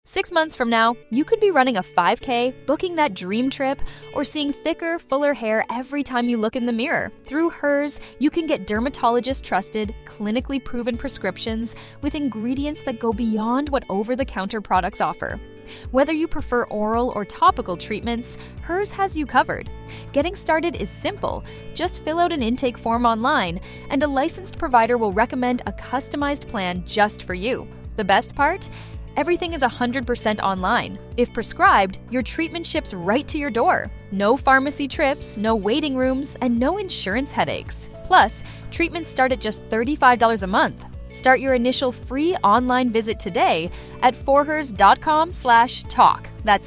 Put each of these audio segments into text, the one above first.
6 months from now, you could be running a 5K, booking that dream trip, or seeing thicker, fuller hair every time you look in the mirror. Through Hers, you can get dermatologist-trusted, clinically proven prescriptions with ingredients that go beyond what over-the-counter products offer. Whether you prefer oral or topical treatments, Hers has you covered. Getting started is simple. Just fill out an intake form online, and a licensed provider will recommend a customized plan just for you. The best part? Everything is 100% online. If prescribed, your treatment ships right to your door. No pharmacy trips, no waiting rooms, and no insurance headaches. Plus, treatments start at just $35 a month. Start your initial free online visit today at forhers.com/talk. That's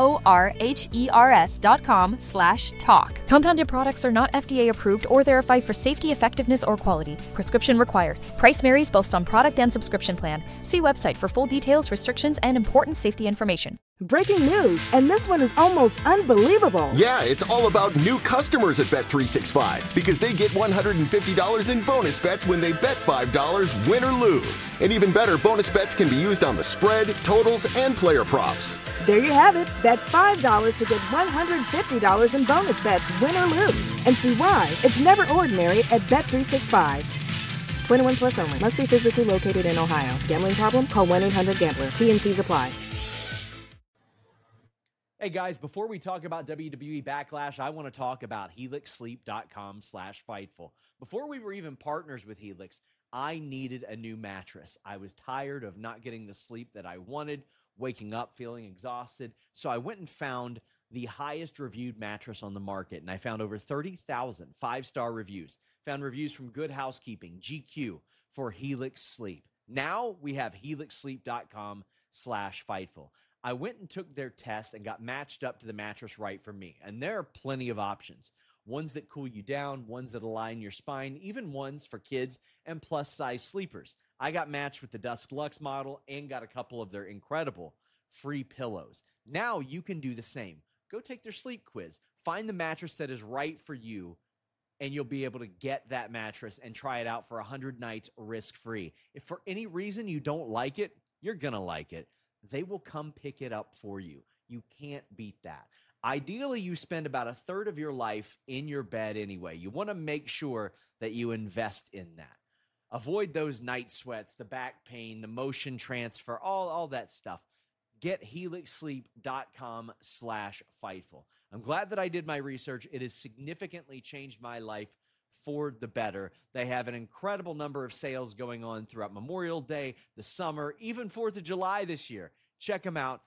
forhers.com/talk. Compounded products are not FDA approved or verified for safety, effectiveness, or quality. Prescription required. Price varies based on product and subscription plan. See website for full details, restrictions, and important safety information. Breaking news, and this one is almost unbelievable. Yeah, it's all about new customers at Bet365 because they get $150 in bonus bets when they bet $5, win or lose. And even better, bonus bets can be used on the spread, totals, and player props. There you have it. Bet $5 to get $150 in bonus bets, win or lose. And see why it's never ordinary at Bet365. 21 plus only. Must be physically located in Ohio. Gambling problem? Call 1-800-GAMBLER. T&Cs apply. Hey guys, before we talk about WWE Backlash, I want to talk about HelixSleep.com/Fightful. Before we were even partners with Helix, I needed a new mattress. I was tired of not getting the sleep that I wanted, waking up feeling exhausted. So I went and found the highest reviewed mattress on the market, and I found over 30,000 five-star reviews. Found reviews from Good Housekeeping, GQ, for Helix Sleep. Now we have HelixSleep.com/Fightful. I went and took their test and got matched up to the mattress right for me. And there are plenty of options. Ones that cool you down, ones that align your spine, even ones for kids and plus-size sleepers. I got matched with the Dusk Lux model and got a couple of their incredible free pillows. Now you can do the same. Go take their sleep quiz. Find the mattress that is right for you, and you'll be able to get that mattress and try it out for 100 nights risk-free. If for any reason you don't like it, you're going to like it. They will come pick it up for you. You can't beat that. Ideally, you spend about a third of your life in your bed anyway. You want to make sure that you invest in that. Avoid those night sweats, the back pain, the motion transfer, all that stuff. Get HelixSleep.com/Fightful. I'm glad that I did my research. It has significantly changed my life for the better. They have an incredible number of sales going on throughout Memorial Day, the summer, even 4th of July this year. Check them out,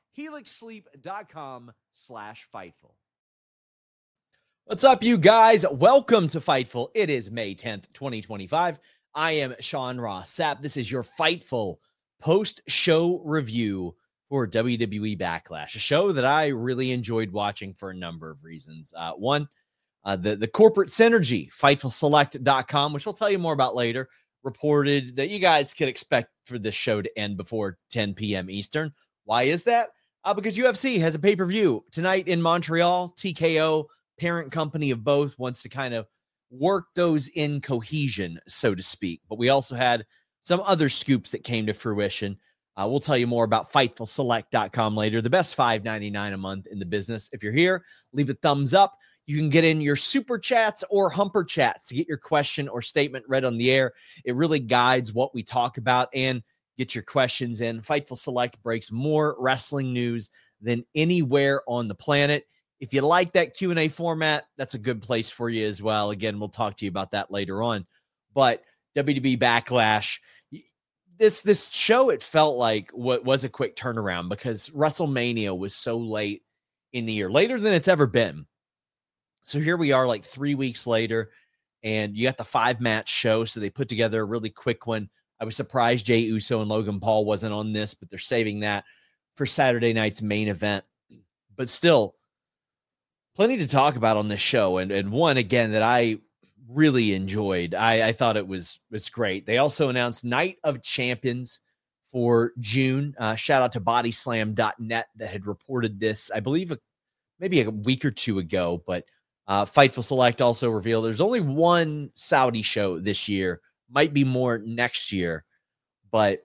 HelixSleep.com/Fightful. What's up, you guys? Welcome to Fightful. It is May 10th, 2025. I am Sean Ross Sapp. This is your Fightful post-show review for WWE Backlash, a show that I really enjoyed watching for a number of reasons. One, the corporate synergy, FightfulSelect.com, which I'll tell you more about later, reported that you guys could expect for this show to end before 10 p.m. Eastern. Why is that? Because UFC has a pay-per-view tonight in Montreal. TKO, parent company of both, wants to kind of work those in cohesion, so to speak. But we also had some other scoops that came to fruition. We'll tell you more about FightfulSelect.com later. The best $5.99 a month in the business. If you're here, leave a thumbs up. You can get in your super chats or humper chats to get your question or statement read on the air. It really guides what we talk about and get your questions in. Fightful Select breaks more wrestling news than anywhere on the planet. If you like that Q&A format, that's a good place for you as well. Again, we'll talk to you about that later on. But WWE Backlash, this show, it felt like what was a quick turnaround because WrestleMania was so late in the year, later than it's ever been. So here we are like 3 weeks later, and you got the 5-match show. So they put together a really quick one. I was surprised Jey Uso and Logan Paul wasn't on this, but they're saving that for Saturday night's main event. But still, plenty to talk about on this show. And one, again, that I really enjoyed. I thought it was great. They also announced Night of Champions for June. Shout out to bodyslam.net that had reported this, I believe, maybe a week or two ago. But Fightful Select also revealed there's only one Saudi show this year. Might be more next year. But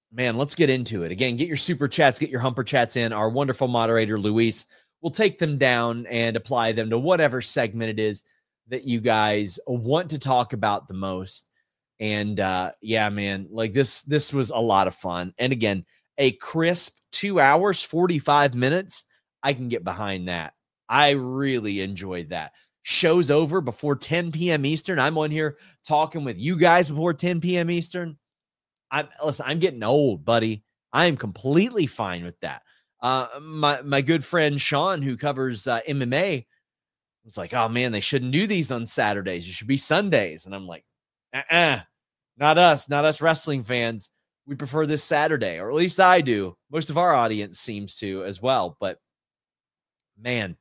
Man, let's get into it. Again, get your super chats, get your humper chats in. Our wonderful moderator, Luis, will take them down and apply them to whatever segment it is that you guys want to talk about the most. And yeah, man, like this was a lot of fun. And again, a crisp 2 hours, 45 minutes. I can get behind that. I really enjoyed that. Show's over before 10 p.m. Eastern. I'm on here talking with you guys before 10 p.m. Eastern. I'm getting old, buddy. I am completely fine with that. My good friend Sean, who covers MMA, was like, "Oh man, they shouldn't do these on Saturdays. It should be Sundays." And I'm like, not us wrestling fans. We prefer this Saturday, or at least I do. Most of our audience seems to as well. But man,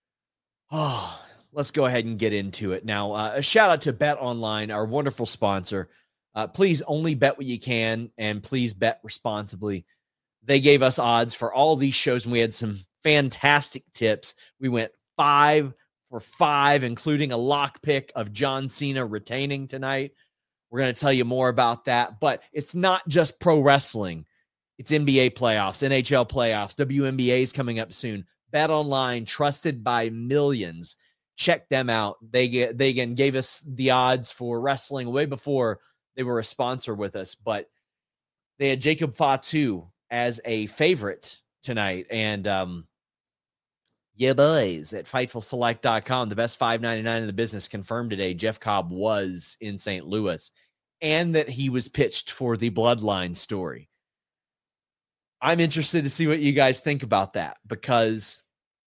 let's go ahead and get into it now. A shout out to Bet Online, our wonderful sponsor. Please only bet what you can, and please bet responsibly. They gave us odds for all these shows, and we had some fantastic tips. We went 5 for 5, including a lock pick of John Cena retaining tonight. We're going to tell you more about that, but it's not just pro wrestling. It's NBA playoffs, NHL playoffs, WNBA is coming up soon. Bet Online, trusted by millions. Check them out. They again gave us the odds for wrestling way before they were a sponsor with us, but they had Jacob Fatu as a favorite tonight. And yeah, boys, at FightfulSelect.com, the best $5.99 in the business, confirmed today Jeff Cobb was in St. Louis and that he was pitched for the Bloodline story. I'm interested to see what you guys think about that, because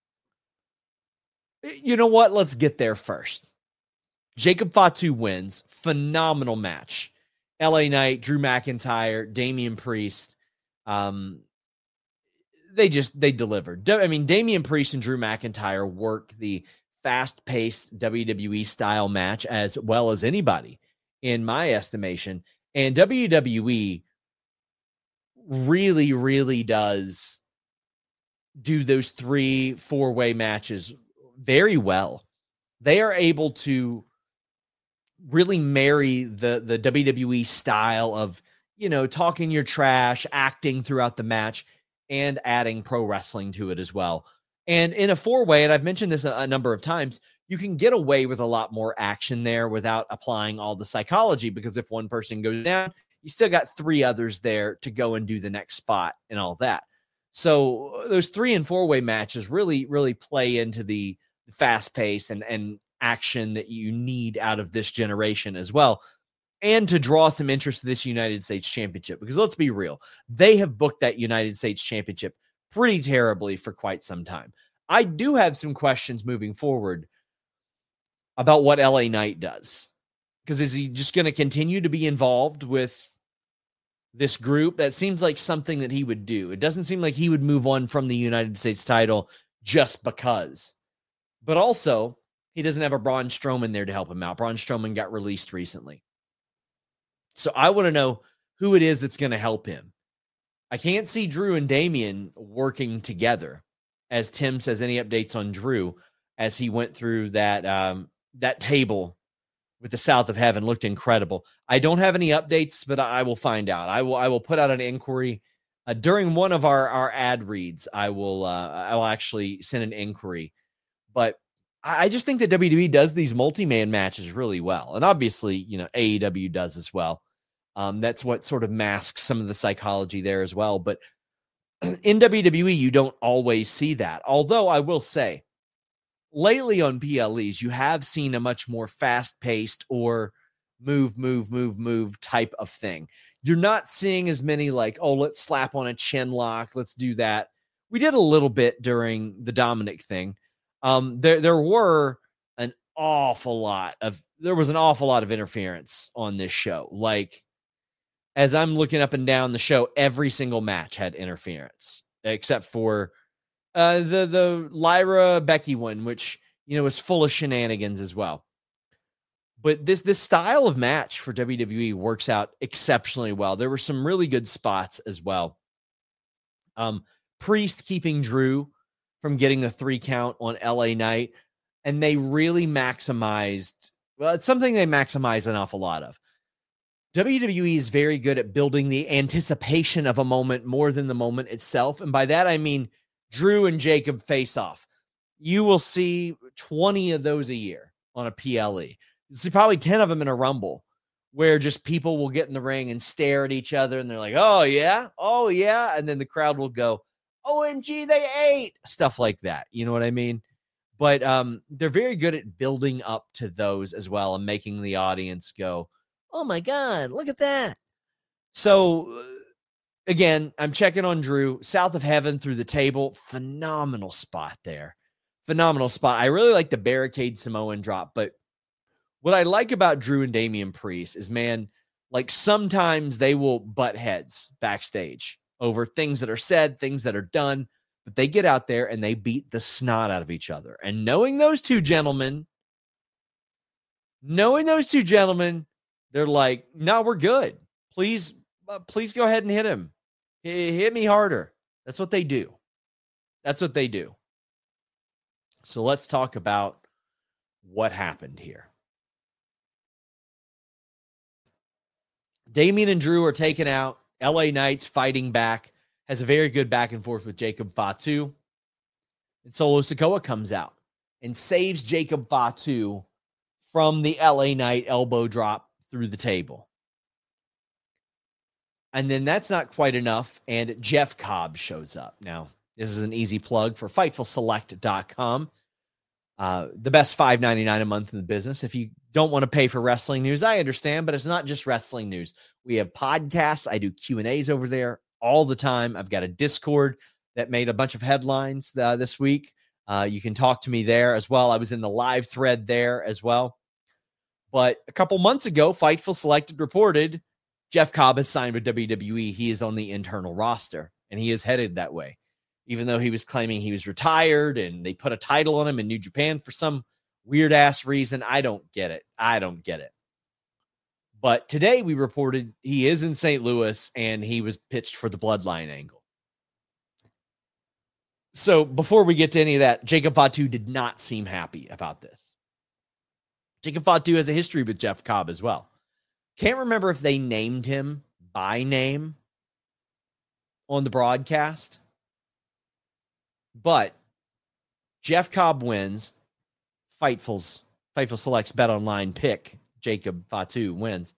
you know what? Let's get there first. Jacob Fatu wins. Phenomenal match. LA Knight, Drew McIntyre, Damian Priest. They delivered. I mean, Damian Priest and Drew McIntyre worked the fast-paced WWE style match as well as anybody, in my estimation. And WWE really, really does do those 3-4-way matches very well. They are able to really marry the WWE style of, talking your trash, acting throughout the match, and adding pro wrestling to it as well. And in a 4-way, and I've mentioned this a number of times, you can get away with a lot more action there without applying all the psychology, because if one person goes down, you still got 3 others there to go and do the next spot and all that. So those 3- and 4-way matches really, really play into the fast pace and action that you need out of this generation as well, and to draw some interest to this United States Championship, because let's be real, they have booked that United States Championship pretty terribly for quite some time. I do have some questions moving forward about what LA Knight does, because is he just going to continue to be involved with this group? That seems like something that he would do. It doesn't seem like he would move on from the United States title just because. But also, he doesn't have a Braun Strowman there to help him out. Braun Strowman got released recently. So I want to know who it is that's going to help him. I can't see Drew and Damian working together. As Tim says, any updates on Drew as he went through that table with the South of Heaven? Looked incredible. I don't have any updates, but I will find out. I will put out an inquiry during one of our ad reads. I will actually send an inquiry. But I just think that WWE does these multi-man matches really well. And obviously, AEW does as well. That's what sort of masks some of the psychology there as well. But in WWE, you don't always see that. Although I will say, lately on PLEs, you have seen a much more fast-paced or move type of thing. You're not seeing as many like, oh, let's slap on a chin lock. Let's do that. We did a little bit during the Dominic thing. There was an awful lot of interference on this show. Like, as I'm looking up and down the show, every single match had interference, except for the Lyra Becky one, which, was full of shenanigans as well. But this style of match for WWE works out exceptionally well. There were some really good spots as well. Priest keeping Drew from getting the 3 count on LA Knight, and they really maximized. Well, it's something they maximize an awful lot of. WWE is very good at building the anticipation of a moment more than the moment itself. And by that, I mean Drew and Jacob face off. You will see 20 of those a year on a PLE. You'll see probably 10 of them in a Rumble, where just people will get in the ring and stare at each other and they're like, oh yeah. And then the crowd will go, OMG, they ate, stuff like that. You know what I mean? But they're very good at building up to those as well and making the audience go, oh my God, look at that. So again, I'm checking on Drew. South of Heaven through the table. Phenomenal spot there. Phenomenal spot. I really like the barricade Samoan drop, but what I like about Drew and Damian Priest is, man, like sometimes they will butt heads backstage over things that are said, things that are done, but they get out there and they beat the snot out of each other. And knowing those two gentlemen, they're like, no, we're good. Please go ahead and hit him. Hit me harder. That's what they do. So let's talk about what happened here. Damian and Drew are taken out. LA Knight's fighting back. Has a very good back and forth with Jacob Fatu. And Solo Sikoa comes out and saves Jacob Fatu from the LA Knight elbow drop through the table. And then that's not quite enough, and Jeff Cobb shows up. Now, this is an easy plug for FightfulSelect.com. The best $5.99 a month in the business. If you don't want to pay for wrestling news, I understand, but it's not just wrestling news. We have podcasts. I do Q&As over there all the time. I've got a Discord that made a bunch of headlines this week. You can talk to me there as well. I was in the live thread there as well. But a couple months ago, Fightful Selected reported Jeff Cobb has signed with WWE. He is on the internal roster, and he is headed that way. Even though he was claiming he was retired and they put a title on him in New Japan for some weird-ass reason. I don't get it. But today we reported he is in St. Louis and he was pitched for the Bloodline angle. So before we get to any of that, Jacob Fatu did not seem happy about this. Jacob Fatu has a history with Jeff Cobb as well. Can't remember if they named him by name on the broadcast. But Jeff Cobb wins. Fightful Select's Bet Online pick. Jacob Fatu wins.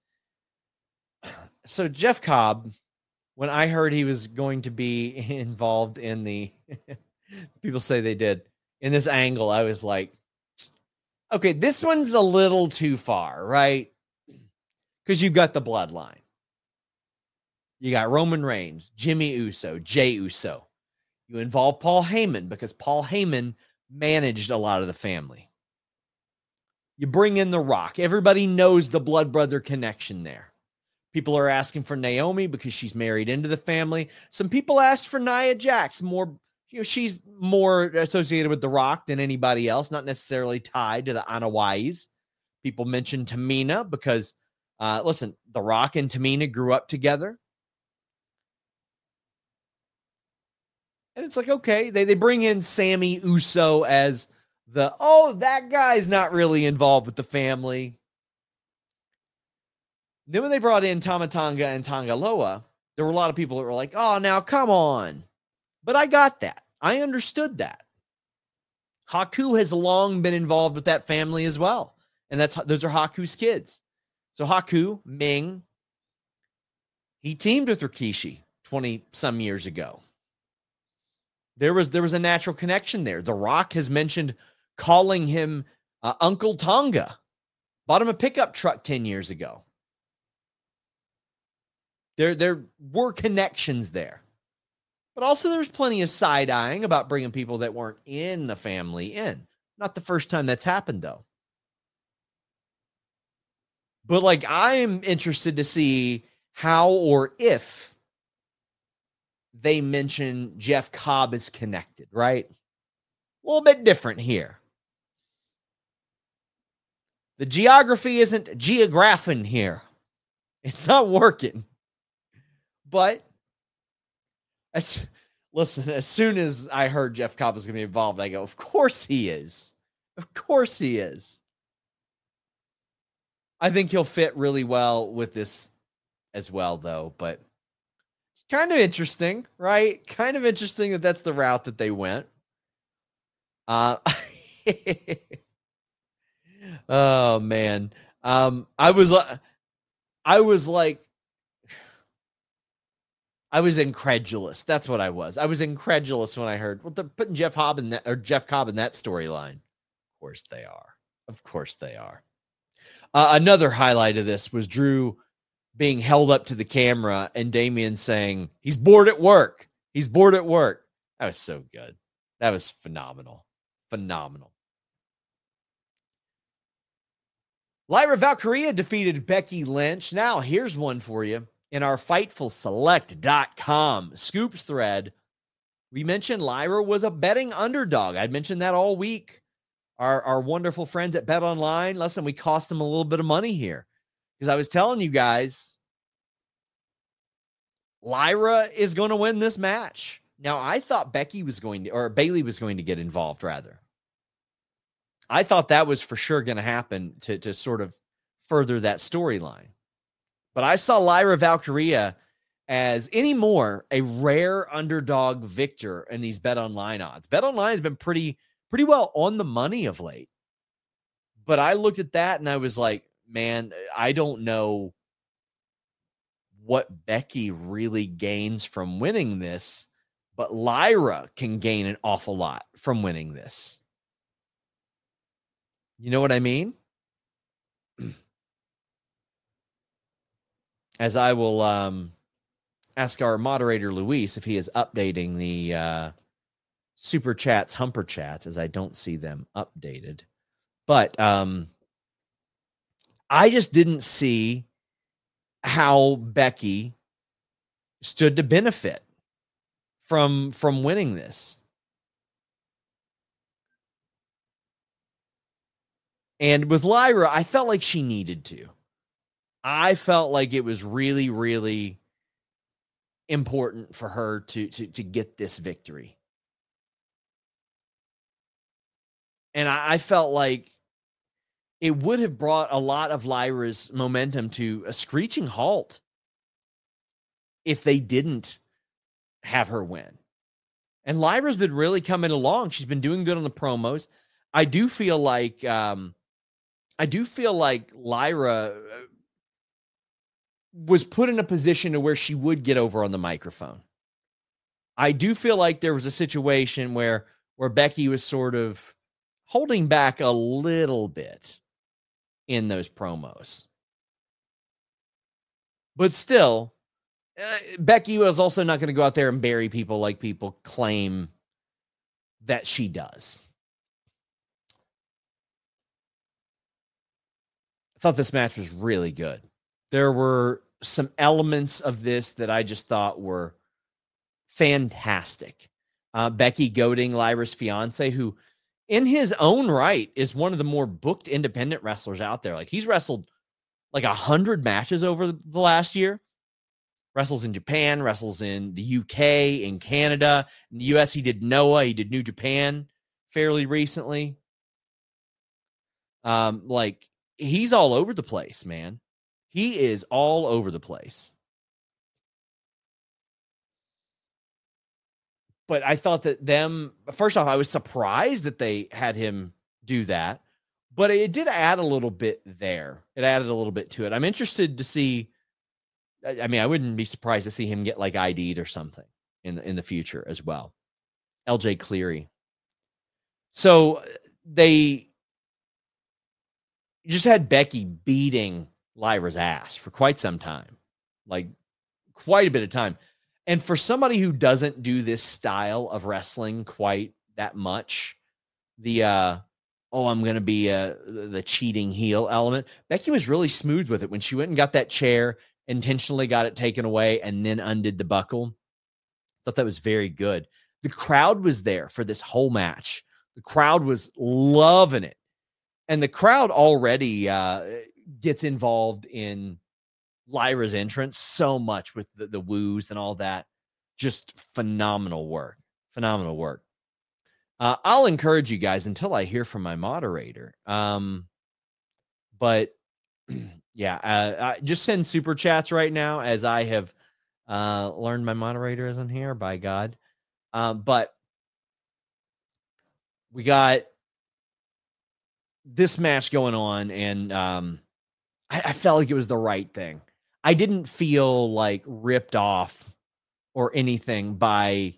So Jeff Cobb, when I heard he was going to be involved in the, people say they did, in this angle, I was like, okay, this one's a little too far, right? Because you've got the Bloodline. You got Roman Reigns, Jimmy Uso, Jey Uso. You involve Paul Heyman because Paul Heyman managed a lot of the family. You bring in The Rock. Everybody knows the blood brother connection there. People are asking for Naomi because she's married into the family. Some people asked for Nia Jax. She's more associated with The Rock than anybody else, not necessarily tied to the Anawais. People mentioned Tamina because, listen, The Rock and Tamina grew up together. And it's like, okay, they bring in Sammy Uso as that guy's not really involved with the family. Then when they brought in Tama Tonga and Tonga Loa, there were a lot of people that were like, oh, now come on. But I got that. I understood that. Haku has long been involved with that family as well. And those are Haku's kids. So Haku, Ming, he teamed with Rikishi 20-some years ago. There was a natural connection there. The Rock has mentioned calling him Uncle Tonga. Bought him a pickup truck 10 years ago. There were connections there. But also there's plenty of side-eyeing about bringing people that weren't in the family in. Not the first time that's happened, though. But, I am interested to see how or if they mention Jeff Cobb is connected, right? A little bit different here. The geography isn't geographing here. It's not working. But, as soon as I heard Jeff Cobb was going to be involved, I go, of course he is. Of course he is. I think he'll fit really well with this as well, though. But it's kind of interesting, right? Kind of interesting that that's the route that they went. Oh man. I was incredulous. That's what I was. I was incredulous when I heard, well, they're putting Jeff Cobb in that storyline. Of course they are. Of course they are. Another highlight of this was Drew being held up to the camera and Damian saying, he's bored at work. He's bored at work. That was so good. That was phenomenal. Phenomenal. Lyra Valkyria defeated Becky Lynch. Now, here's one for you. In our FightfulSelect.com scoops thread, we mentioned Lyra was a betting underdog. I'd mentioned that all week. Our wonderful friends at Bet Online, listen, we cost them a little bit of money here because I was telling you guys, Lyra is going to win this match. Now, I thought Bailey was going to get involved, rather. I thought that was for sure going to happen to sort of further that storyline. But I saw Lyra Valkyria as anymore a rare underdog victor in these Bet Online odds. Bet Online has been pretty well on the money of late. But I looked at that and I was like, man, I don't know what Becky really gains from winning this, but Lyra can gain an awful lot from winning this. You know what I mean? As I will ask our moderator, Luis, if he is updating the Super Chats, Humper Chats, as I don't see them updated. But I just didn't see how Becky stood to benefit from winning this. And with Lyra, I felt like she needed to. I felt like it was really, really important for her to get this victory. And I felt like it would have brought a lot of Lyra's momentum to a screeching halt if they didn't have her win. And Lyra's been really coming along. She's been doing good on the promos. I do feel like Lyra was put in a position to where she would get over on the microphone. I do feel like there was a situation where Becky was sort of holding back a little bit in those promos. But still, Becky was also not going to go out there and bury people like people claim that she does. I thought this match was really good. There were some elements of this that I just thought were fantastic. Becky goading Lyra's fiance, who in his own right is one of the more booked independent wrestlers out there. Like, he's wrestled like 100 matches over the last year. Wrestles in Japan, wrestles in the UK, in Canada. In the US, he did Noah. He did New Japan fairly recently. He's all over the place, man. He is all over the place. But I thought that first off, I was surprised that they had him do that, but it did add a little bit there. It added a little bit to it. I'm interested to see. I mean, I wouldn't be surprised to see him get like ID'd or something in the future as well. LJ Cleary. So they just had Becky beating Lyra's ass for quite some time, like quite a bit of time. And for somebody who doesn't do this style of wrestling quite that much, I'm going to be the cheating heel element, Becky was really smooth with it when she went and got that chair, intentionally got it taken away, and then undid the buckle. Thought that was very good. The crowd was there for this whole match. The crowd was loving it. And the crowd already gets involved in Lyra's entrance so much with the woos and all that. Just phenomenal work. Phenomenal work. I'll encourage you guys until I hear from my moderator. But Yeah. Just send super chats right now, as I have learned my moderator isn't here, by God. But we got this match going on, and I felt like it was the right thing. I didn't feel like ripped off or anything by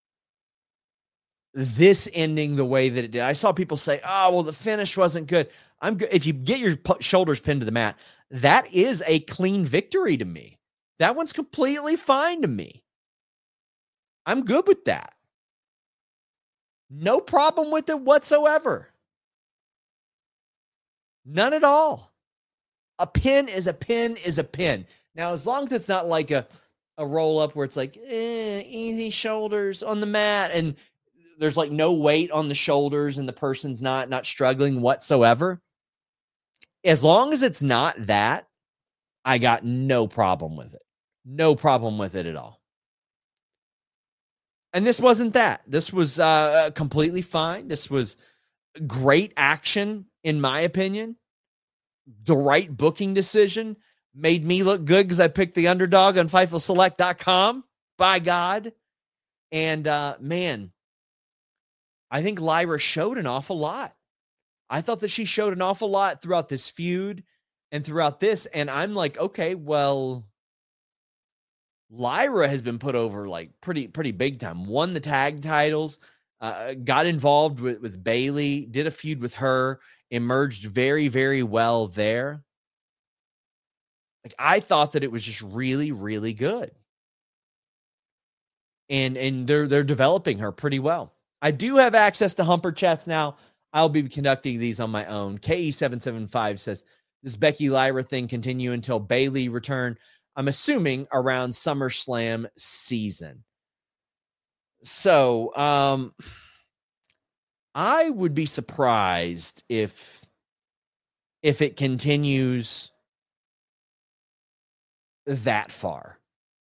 this ending the way that it did. I saw people say, "Oh, well, the finish wasn't good." I'm good. If you get your shoulders pinned to the mat, that is a clean victory to me. That one's completely fine to me. I'm good with that. No problem with it whatsoever. None at all. A pin is a pin is a pin. Now, as long as it's not like a roll up where it's like, easy shoulders on the mat, and there's like no weight on the shoulders and the person's not struggling whatsoever. As long as it's not that, I got no problem with it. No problem with it at all. And this wasn't that. This was completely fine. This was great action, in my opinion. The right booking decision made me look good because I picked the underdog on FightfulSelect.com. By God. And, man, I think Lyra showed an awful lot. I thought that she showed an awful lot throughout this feud and throughout this. And I'm like, okay, well, Lyra has been put over like pretty big time. Won the tag titles, got involved with Bayley, did a feud with her, emerged very, very well there. Like, I thought that it was just really, really good. And they're developing her pretty well. I do have access to Humper chats now. I'll be conducting these on my own. KE775 says, this Becky Lyra thing continue until Bayley return. I'm assuming around SummerSlam season. So, I would be surprised if it continues that far.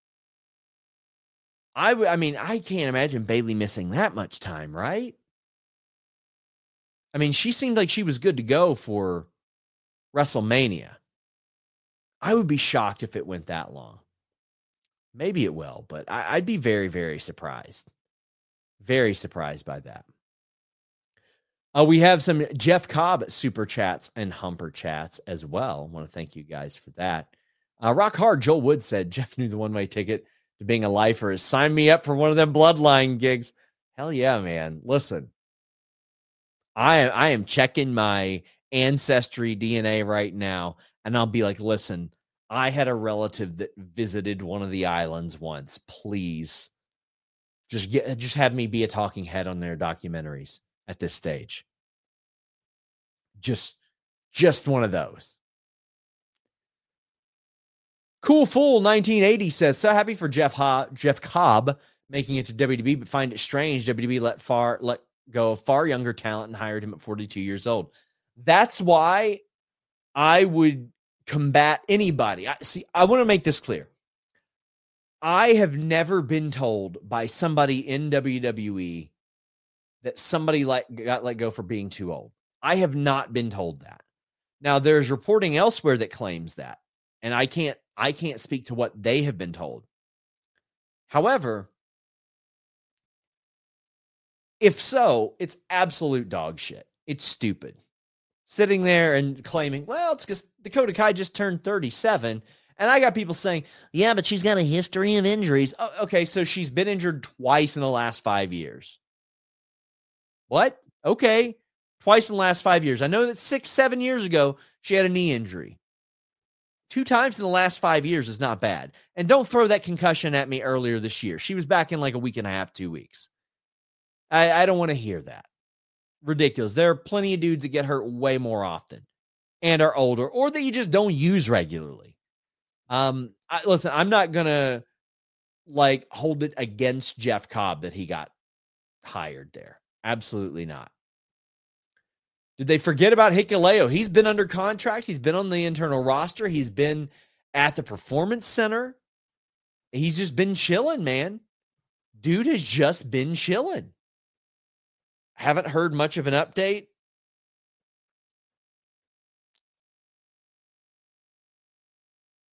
I mean, I can't imagine Bayley missing that much time, right? I mean, she seemed like she was good to go for WrestleMania. I would be shocked if it went that long. Maybe it will, but I'd be very, very surprised. Very surprised by that. We have some Jeff Cobb super chats and Humper chats as well. I want to thank you guys for that. Rock Hard Joel Wood said, Jeff knew the one-way ticket to being a lifer. Sign me up for one of them bloodline gigs. Hell yeah, man. Listen, I am checking my ancestry DNA right now, and I'll be like, listen, I had a relative that visited one of the islands once. Please, just have me be a talking head on their documentaries at this stage. Just one of those. Cool Fool 1980 says, so happy for Jeff Cobb making it to WWE, but find it strange WWE let go of far younger talent and hired him at 42 years old. That's why I would combat anybody. I want to make this clear. I have never been told by somebody in WWE that somebody got let go for being too old. I have not been told that. Now, there's reporting elsewhere that claims that, and I can't speak to what they have been told. However, if so, it's absolute dog shit. It's stupid. Sitting there and claiming, well, it's because Dakota Kai just turned 37. And I got people saying, yeah, but she's got a history of injuries. Oh, okay, so she's been injured twice in the last 5 years. What? Okay, twice in the last 5 years. I know that 6-7 years ago, she had a knee injury. 2 times in the last 5 years is not bad. And don't throw that concussion at me earlier this year. She was back in like a week and a half, 2 weeks. I don't want to hear that. Ridiculous. There are plenty of dudes that get hurt way more often and are older, or that you just don't use regularly. Listen, I'm not going to hold it against Jeff Cobb that he got hired there. Absolutely not. Did they forget about Hikuleo? He's been under contract. He's been on the internal roster. He's been at the Performance Center. He's just been chilling, man. Dude has just been chilling. Haven't heard much of an update.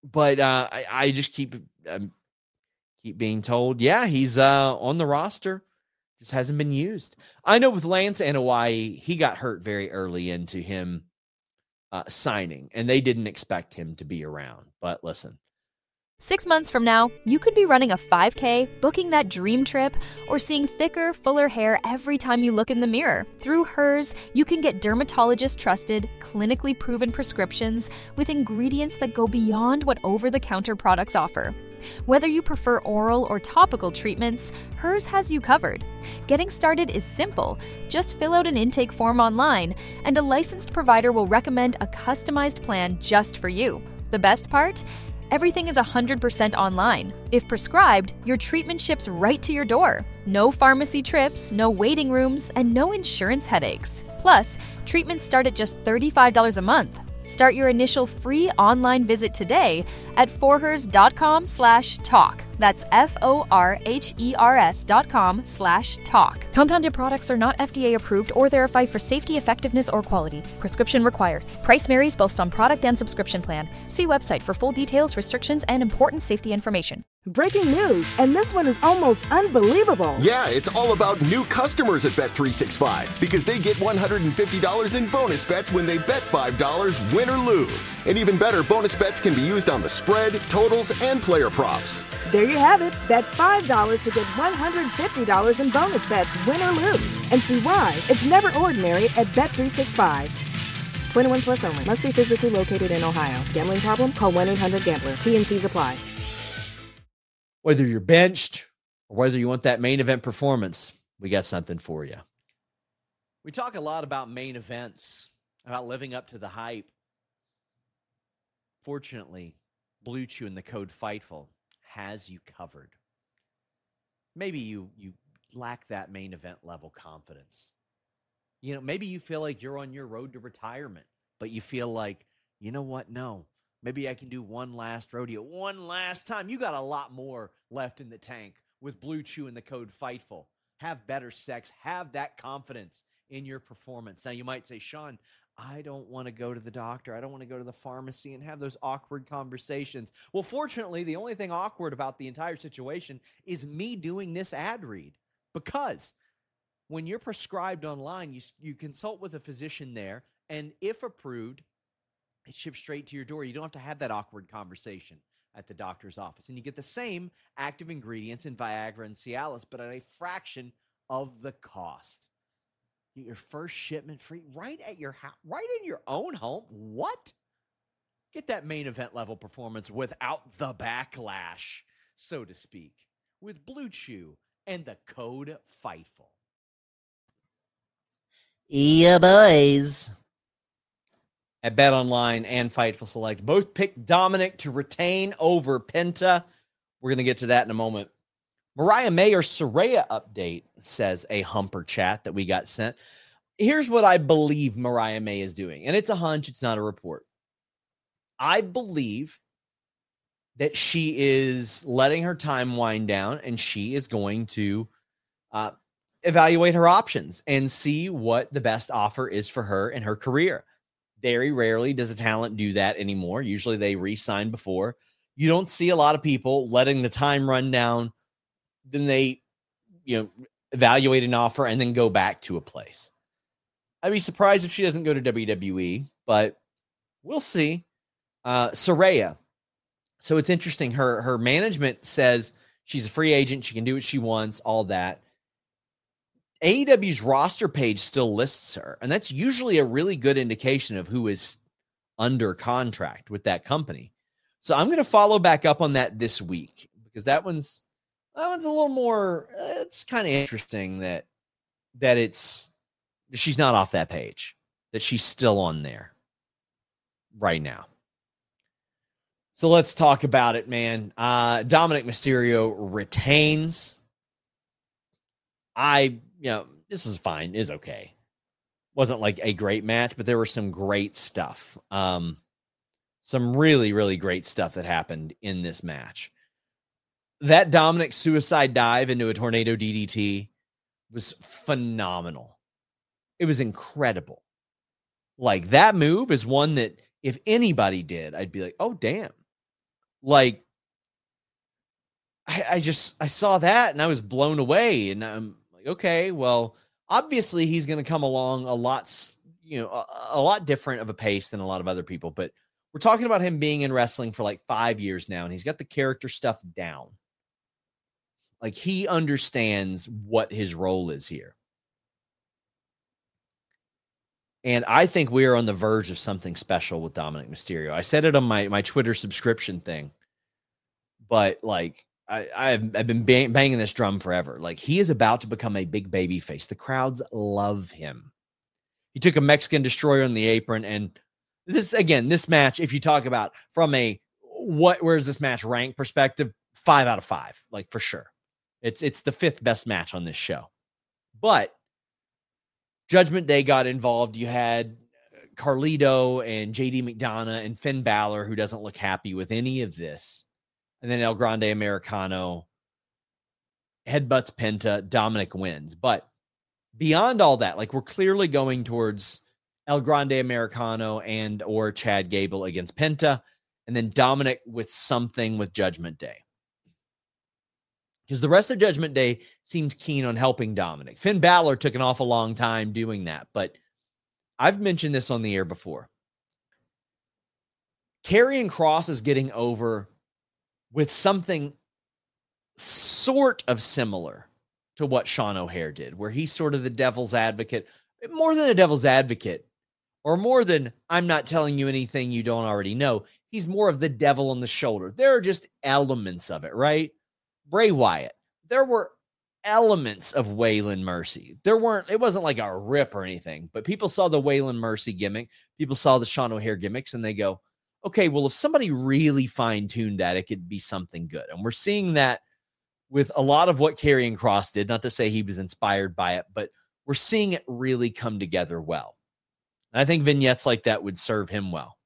But I just keep being told, yeah, he's on the roster. Just hasn't been used. I know with Lance Anoa'i, he got hurt very early into him signing, and they didn't expect him to be around. But listen. 6 months from now, you could be running a 5K, booking that dream trip, or seeing thicker, fuller hair every time you look in the mirror. Through Hers, you can get dermatologist-trusted, clinically proven prescriptions with ingredients that go beyond what over-the-counter products offer. Whether you prefer oral or topical treatments, Hers has you covered. Getting started is simple. Just fill out an intake form online, and a licensed provider will recommend a customized plan just for you. The best part? Everything is 100% online. If prescribed, your treatment ships right to your door. No pharmacy trips, no waiting rooms, and no insurance headaches. Plus, treatments start at just $35 a month. Start your initial free online visit today at forhers.com/talk. That's FORHERS.com/talk. Compounded products are not FDA approved or verified for safety, effectiveness, or quality. Prescription required. Price varies based on product and subscription plan. See website for full details, restrictions, and important safety information. Breaking news, and this one is almost unbelievable. Yeah, it's all about new customers at Bet365 because they get $150 in bonus bets when they bet $5, win or lose. And even better, bonus bets can be used on the spread, totals, and player props. There you have it. Bet $5 to get $150 in bonus bets, win or lose. And see why it's never ordinary at Bet365. 21 plus only. Must be physically located in Ohio. Gambling problem? Call 1-800-GAMBLER. T&Cs apply. Whether you're benched or whether you want that main event performance, we got something for you. We talk a lot about main events, about living up to the hype. Fortunately, Blue Chew and the code FIGHTFUL has you covered. Maybe you lack that main event level confidence. You know, maybe you feel like you're on your road to retirement, but you feel like, you know what? No. Maybe I can do one last rodeo, one last time. You got a lot more left in the tank with Blue Chew and the code FIGHTFUL. Have better sex. Have that confidence in your performance. Now, you might say, Sean, I don't want to go to the doctor. I don't want to go to the pharmacy and have those awkward conversations. Well, fortunately, the only thing awkward about the entire situation is me doing this ad read. Because when you're prescribed online, you consult with a physician there, and if approved, it ships straight to your door. You don't have to have that awkward conversation at the doctor's office. And you get the same active ingredients in Viagra and Cialis, but at a fraction of the cost. Get your first shipment free right at your house, right in your own home. What? Get that main event level performance without the backlash, so to speak, with Blue Chew and the code FIGHTFUL. Yeah, boys. At BetOnline and Fightful Select, both pick Dominic to retain over Penta. We're going to get to that in a moment. Mariah Mayer Saraya update, says a Humper chat that we got sent. Here's what I believe Mariah May is doing, and it's a hunch, it's not a report. I believe that she is letting her time wind down, and she is going to evaluate her options and see what the best offer is for her and her career. Very rarely does a talent do that anymore. Usually they re-sign before. You don't see a lot of people letting the time run down. Then they, evaluate an offer and then go back to a place. I'd be surprised if she doesn't go to WWE, but we'll see. Saraya. So it's interesting. Her management says she's a free agent. She can do what she wants, all that. AEW's roster page still lists her, and that's usually a really good indication of who is under contract with that company. So I'm going to follow back up on that this week because that one's a little more. It's kind of interesting that she's not off that page, that she's still on there right now. So let's talk about it, man. Dominic Mysterio retains. This is fine. It's okay. Wasn't like a great match, but there was some great stuff. Some really, really great stuff that happened in this match. That Dominic suicide dive into a tornado DDT was phenomenal. It was incredible. Like, that move is one that if anybody did, I'd be like, oh, damn. Like, I saw that and I was blown away. And I'm like, okay, well, obviously he's going to come along a lot different of a pace than a lot of other people. But we're talking about him being in wrestling for like 5 years now, and he's got the character stuff down. Like, he understands what his role is here. And I think we are on the verge of something special with Dominic Mysterio. I said it on my Twitter subscription thing, but like, I've been banging this drum forever. Like, he is about to become a big baby face. The crowds love him. He took a Mexican Destroyer on the apron, and this match, if you talk about from a where's this match rank perspective, 5 out of 5, like, for sure. It's the 5th best match on this show. But Judgment Day got involved. You had Carlito and JD McDonough and Finn Balor, who doesn't look happy with any of this. And then El Grande Americano headbutts Penta. Dominic wins. But beyond all that, like, we're clearly going towards El Grande Americano and or Chad Gable against Penta, and then Dominic with something with Judgment Day. Because the rest of Judgment Day seems keen on helping Dominic. Finn Balor took an awful long time doing that, but I've mentioned this on the air before. Karrion Kross is getting over with something sort of similar to what Sean O'Haire did, where he's sort of the devil's advocate, more than a devil's advocate, or more than I'm not telling you anything you don't already know. He's more of the devil on the shoulder. There are just elements of it, right? Bray Wyatt, there were elements of Waylon Mercy. It wasn't like a rip or anything, but people saw the Waylon Mercy gimmick. People saw the Sean O'Haire gimmicks, and they go, okay, well, if somebody really fine-tuned that, it could be something good. And we're seeing that with a lot of what Karrion Kross did, not to say he was inspired by it, but we're seeing it really come together well. And I think vignettes like that would serve him well.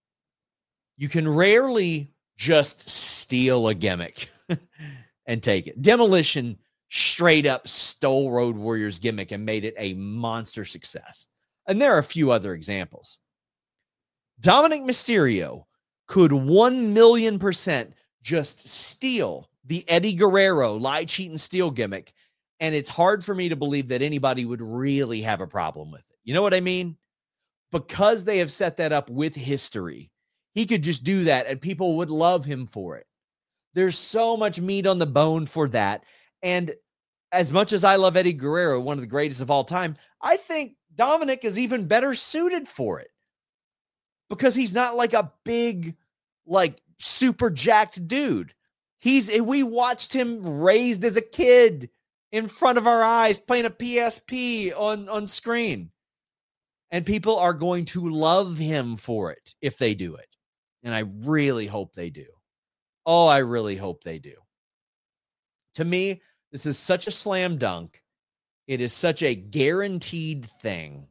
You can rarely just steal a gimmick and take it. Demolition straight up stole Road Warrior's gimmick and made it a monster success. And there are a few other examples. Dominic Mysterio could 1,000,000% just steal the Eddie Guerrero lie, cheat, and steal gimmick, and it's hard for me to believe that anybody would really have a problem with it. You know what I mean? Because they have set that up with history, he could just do that and people would love him for it. There's so much meat on the bone for that. And as much as I love Eddie Guerrero, one of the greatest of all time, I think Dominic is even better suited for it because he's not like a big, like, super jacked dude. We watched him raised as a kid in front of our eyes playing a PSP on screen. And people are going to love him for it if they do it. And I really hope they do. Oh, I really hope they do. To me, this is such a slam dunk. It is such a guaranteed thing.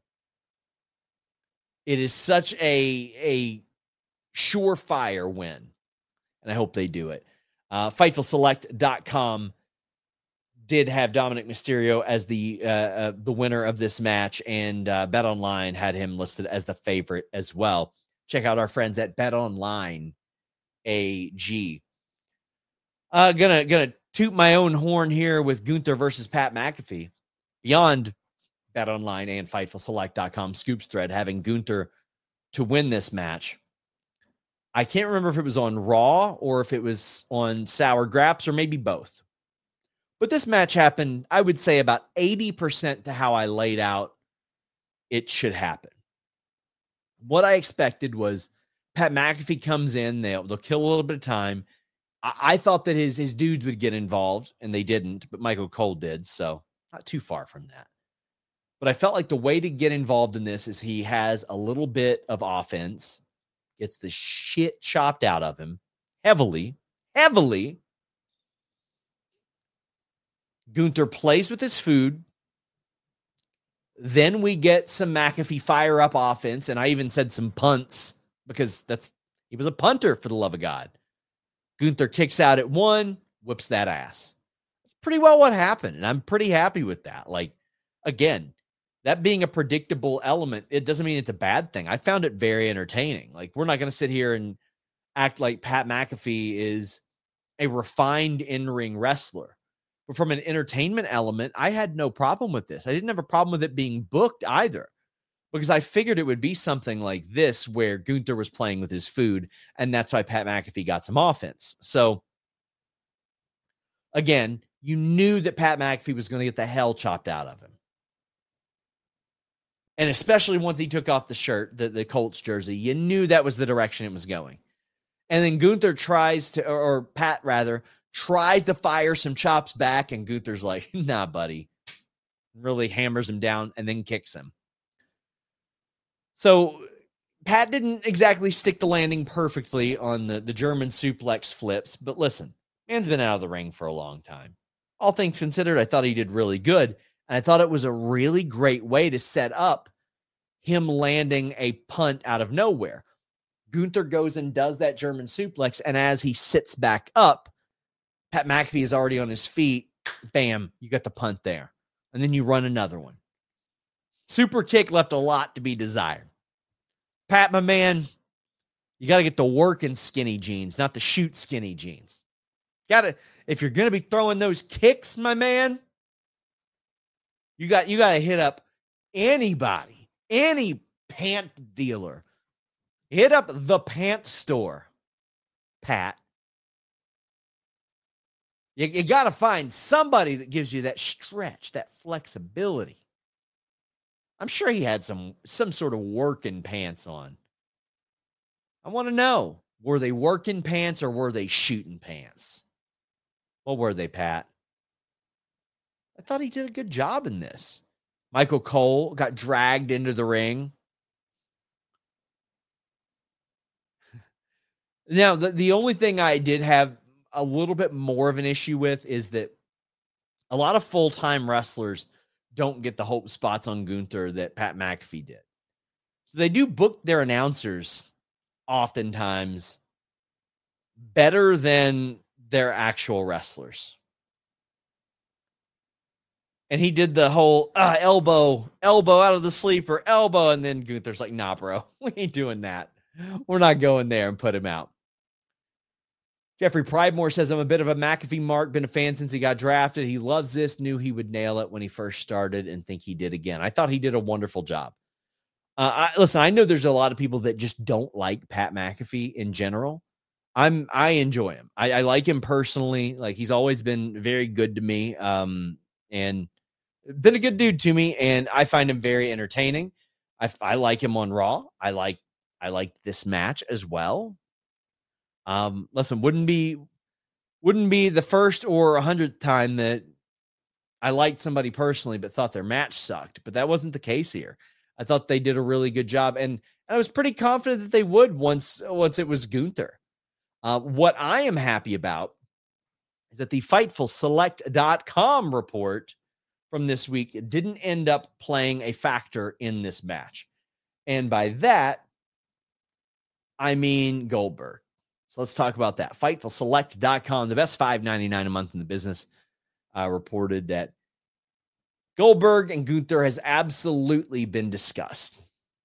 It is such a surefire win. And I hope they do it. FightfulSelect.com did have Dominic Mysterio as the winner of this match, and BetOnline had him listed as the favorite as well. Check out our friends at BetOnline AG. Gonna toot my own horn here with Gunther versus Pat McAfee. Beyond BetOnline and FightfulSelect.com Scoops thread having Gunther to win this match. I can't remember if it was on Raw or if it was on Sour Graps or maybe both. But this match happened, I would say, about 80% to how I laid out it should happen. What I expected was Pat McAfee comes in, they'll kill a little bit of time. I thought that his dudes would get involved, and they didn't, but Michael Cole did, so not too far from that. But I felt like the way to get involved in this is he has a little bit of offense, gets the shit chopped out of him heavily. Gunther plays with his food. Then we get some McAfee fire up offense, and I even said some punts because he was a punter, for the love of God. Gunther kicks out at 1, whips that ass. That's pretty well what happened, and I'm pretty happy with that. Like, again, that being a predictable element, it doesn't mean it's a bad thing. I found it very entertaining. Like, we're not going to sit here and act like Pat McAfee is a refined in-ring wrestler. But from an entertainment element, I had no problem with this. I didn't have a problem with it being booked either, because I figured it would be something like this where Gunther was playing with his food, and that's why Pat McAfee got some offense. So, again, you knew that Pat McAfee was going to get the hell chopped out of him. And especially once he took off the shirt, the Colts jersey, you knew that was the direction it was going. And then Gunther tries to, or Pat rather, tries to fire some chops back, and Gunther's like, nah, buddy. Really hammers him down and then kicks him. So Pat didn't exactly stick the landing perfectly on the German suplex flips, but listen, man's been out of the ring for a long time. All things considered, I thought he did really good, and I thought it was a really great way to set up him landing a punt out of nowhere. Gunther goes and does that German suplex, and as he sits back up, Pat McAfee is already on his feet. Bam, you got the punt there. And then you run another one. Super kick left a lot to be desired. Pat, my man, you got to get the work in skinny jeans, not the shoot skinny jeans. If you're going to be throwing those kicks, my man, you got to hit up anybody, any pant dealer. Hit up the pant store, Pat. You got to find somebody that gives you that stretch, that flexibility. I'm sure he had some sort of working pants on. I want to know, were they working pants or were they shooting pants? What were they, Pat? I thought he did a good job in this. Michael Cole got dragged into the ring. Now, the only thing I did have a little bit more of an issue with is that a lot of full-time wrestlers don't get the hope spots on Gunther that Pat McAfee did. So they do book their announcers oftentimes better than their actual wrestlers. And he did the whole elbow out of the sleeper, elbow, and then Gunther's like, nah, bro, we ain't doing that. We're not going there and put him out. Jeffrey Pridemore says, I'm a bit of a McAfee mark, been a fan since he got drafted. He loves this, knew he would nail it when he first started, and think he did again. I thought he did a wonderful job. Listen, I know there's a lot of people that just don't like Pat McAfee in general. I enjoy him. I like him personally. Like, he's always been very good to me, and been a good dude to me, and I find him very entertaining. I like him on Raw. I liked this match as well. Listen, wouldn't be the first or 100th time that I liked somebody personally but thought their match sucked, but that wasn't the case here. I thought they did a really good job, and I was pretty confident that they would once it was Gunther. What I am happy about is that the FightfulSelect.com report from this week didn't end up playing a factor in this match. And by that, I mean Goldberg. So let's talk about that. FightfulSelect.com, the best $5.99 a month in the business, reported that Goldberg and Gunther has absolutely been discussed.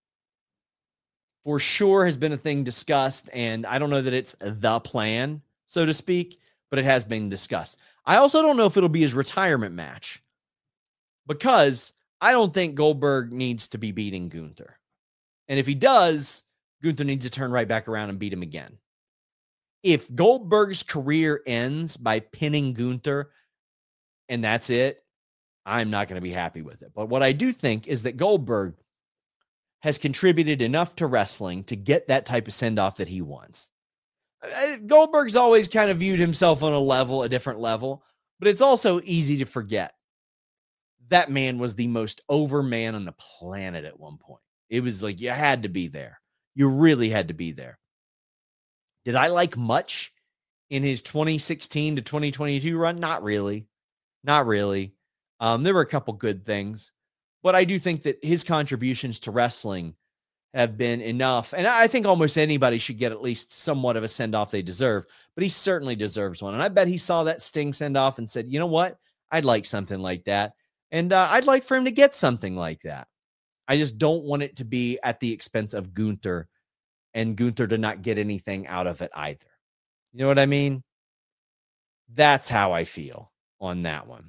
For sure has been a thing discussed, and I don't know that it's the plan, so to speak, but it has been discussed. I also don't know if it'll be his retirement match, because I don't think Goldberg needs to be beating Gunther. And if he does, Gunther needs to turn right back around and beat him again. If Goldberg's career ends by pinning Gunther and that's it, I'm not going to be happy with it. But what I do think is that Goldberg has contributed enough to wrestling to get that type of send-off that he wants. Goldberg's always kind of viewed himself on a different level, but it's also easy to forget. That man was the most over man on the planet at one point. It was like you had to be there. You really had to be there. Did I like much in his 2016 to 2022 run? Not really. Not really. There were a couple good things, but I do think that his contributions to wrestling have been enough. And I think almost anybody should get at least somewhat of a send-off they deserve, but he certainly deserves one. And I bet he saw that Sting send-off and said, you know what? I'd like something like that. And I'd like for him to get something like that. I just don't want it to be at the expense of Gunther and Gunther did not get anything out of it either. You know what I mean? That's how I feel on that one.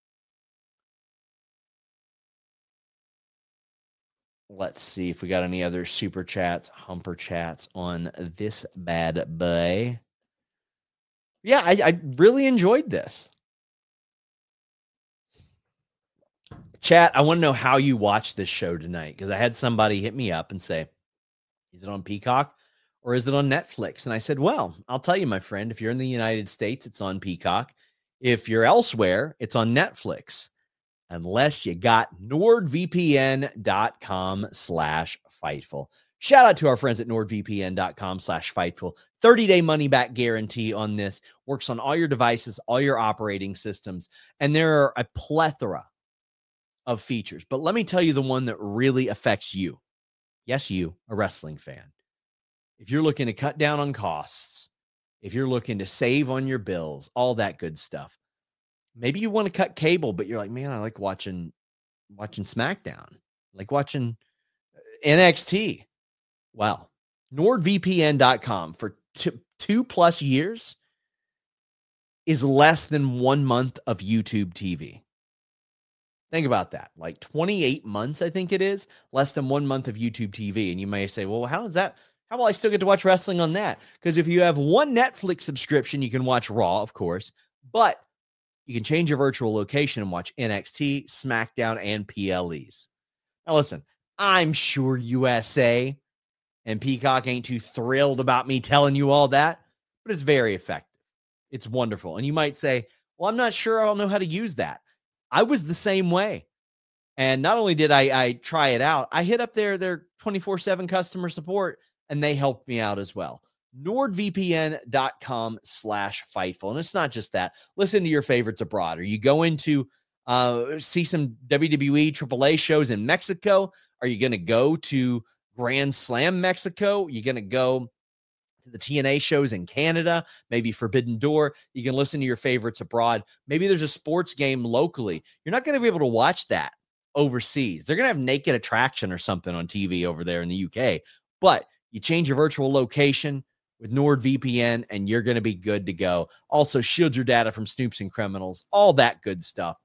Let's see if we got any other super chats, humper chats on this bad boy. Yeah, I really enjoyed this. Chat, I want to know how you watched this show tonight, because I had somebody hit me up and say, is it on Peacock or is it on Netflix? And I said, well, I'll tell you, my friend, if you're in the United States, it's on Peacock. If you're elsewhere, it's on Netflix, unless you got nordvpn.com/Fightful. Shout out to our friends at nordvpn.com/Fightful. 30-day money-back guarantee on this. Works on all your devices, all your operating systems, and there are a plethora of features. But let me tell you the one that really affects you. Yes, you, a wrestling fan. If you're looking to cut down on costs, if you're looking to save on your bills, all that good stuff. Maybe you want to cut cable, but you're like, man, I like watching SmackDown. I like watching NXT. Well, NordVPN.com for 2+ years is less than 1 month of YouTube TV. Think about that. Like 28 months, I think it is, less than 1 month of YouTube TV. And you may say, well, how will I still get to watch wrestling on that? Because if you have one Netflix subscription, you can watch Raw, of course, but you can change your virtual location and watch NXT, SmackDown, and PLEs. Now, listen, I'm sure USA and Peacock ain't too thrilled about me telling you all that, but it's very effective. It's wonderful. And you might say, well, I'm not sure I'll know how to use that. I was the same way. And not only did I try it out, I hit up their 24/7 customer support, and they helped me out as well. NordVPN.com/Fightful. And it's not just that. Listen to your favorites abroad. Are you going to see some WWE AAA shows in Mexico? Are you going to go to Grand Slam Mexico? Are you going to go to the TNA shows in Canada? Maybe Forbidden Door? You can listen to your favorites abroad. Maybe there's a sports game locally. You're not going to be able to watch that overseas. They're going to have Naked Attraction or something on TV over there in the UK. But you change your virtual location with NordVPN, and you're going to be good to go. Also, shield your data from snoops and criminals, all that good stuff.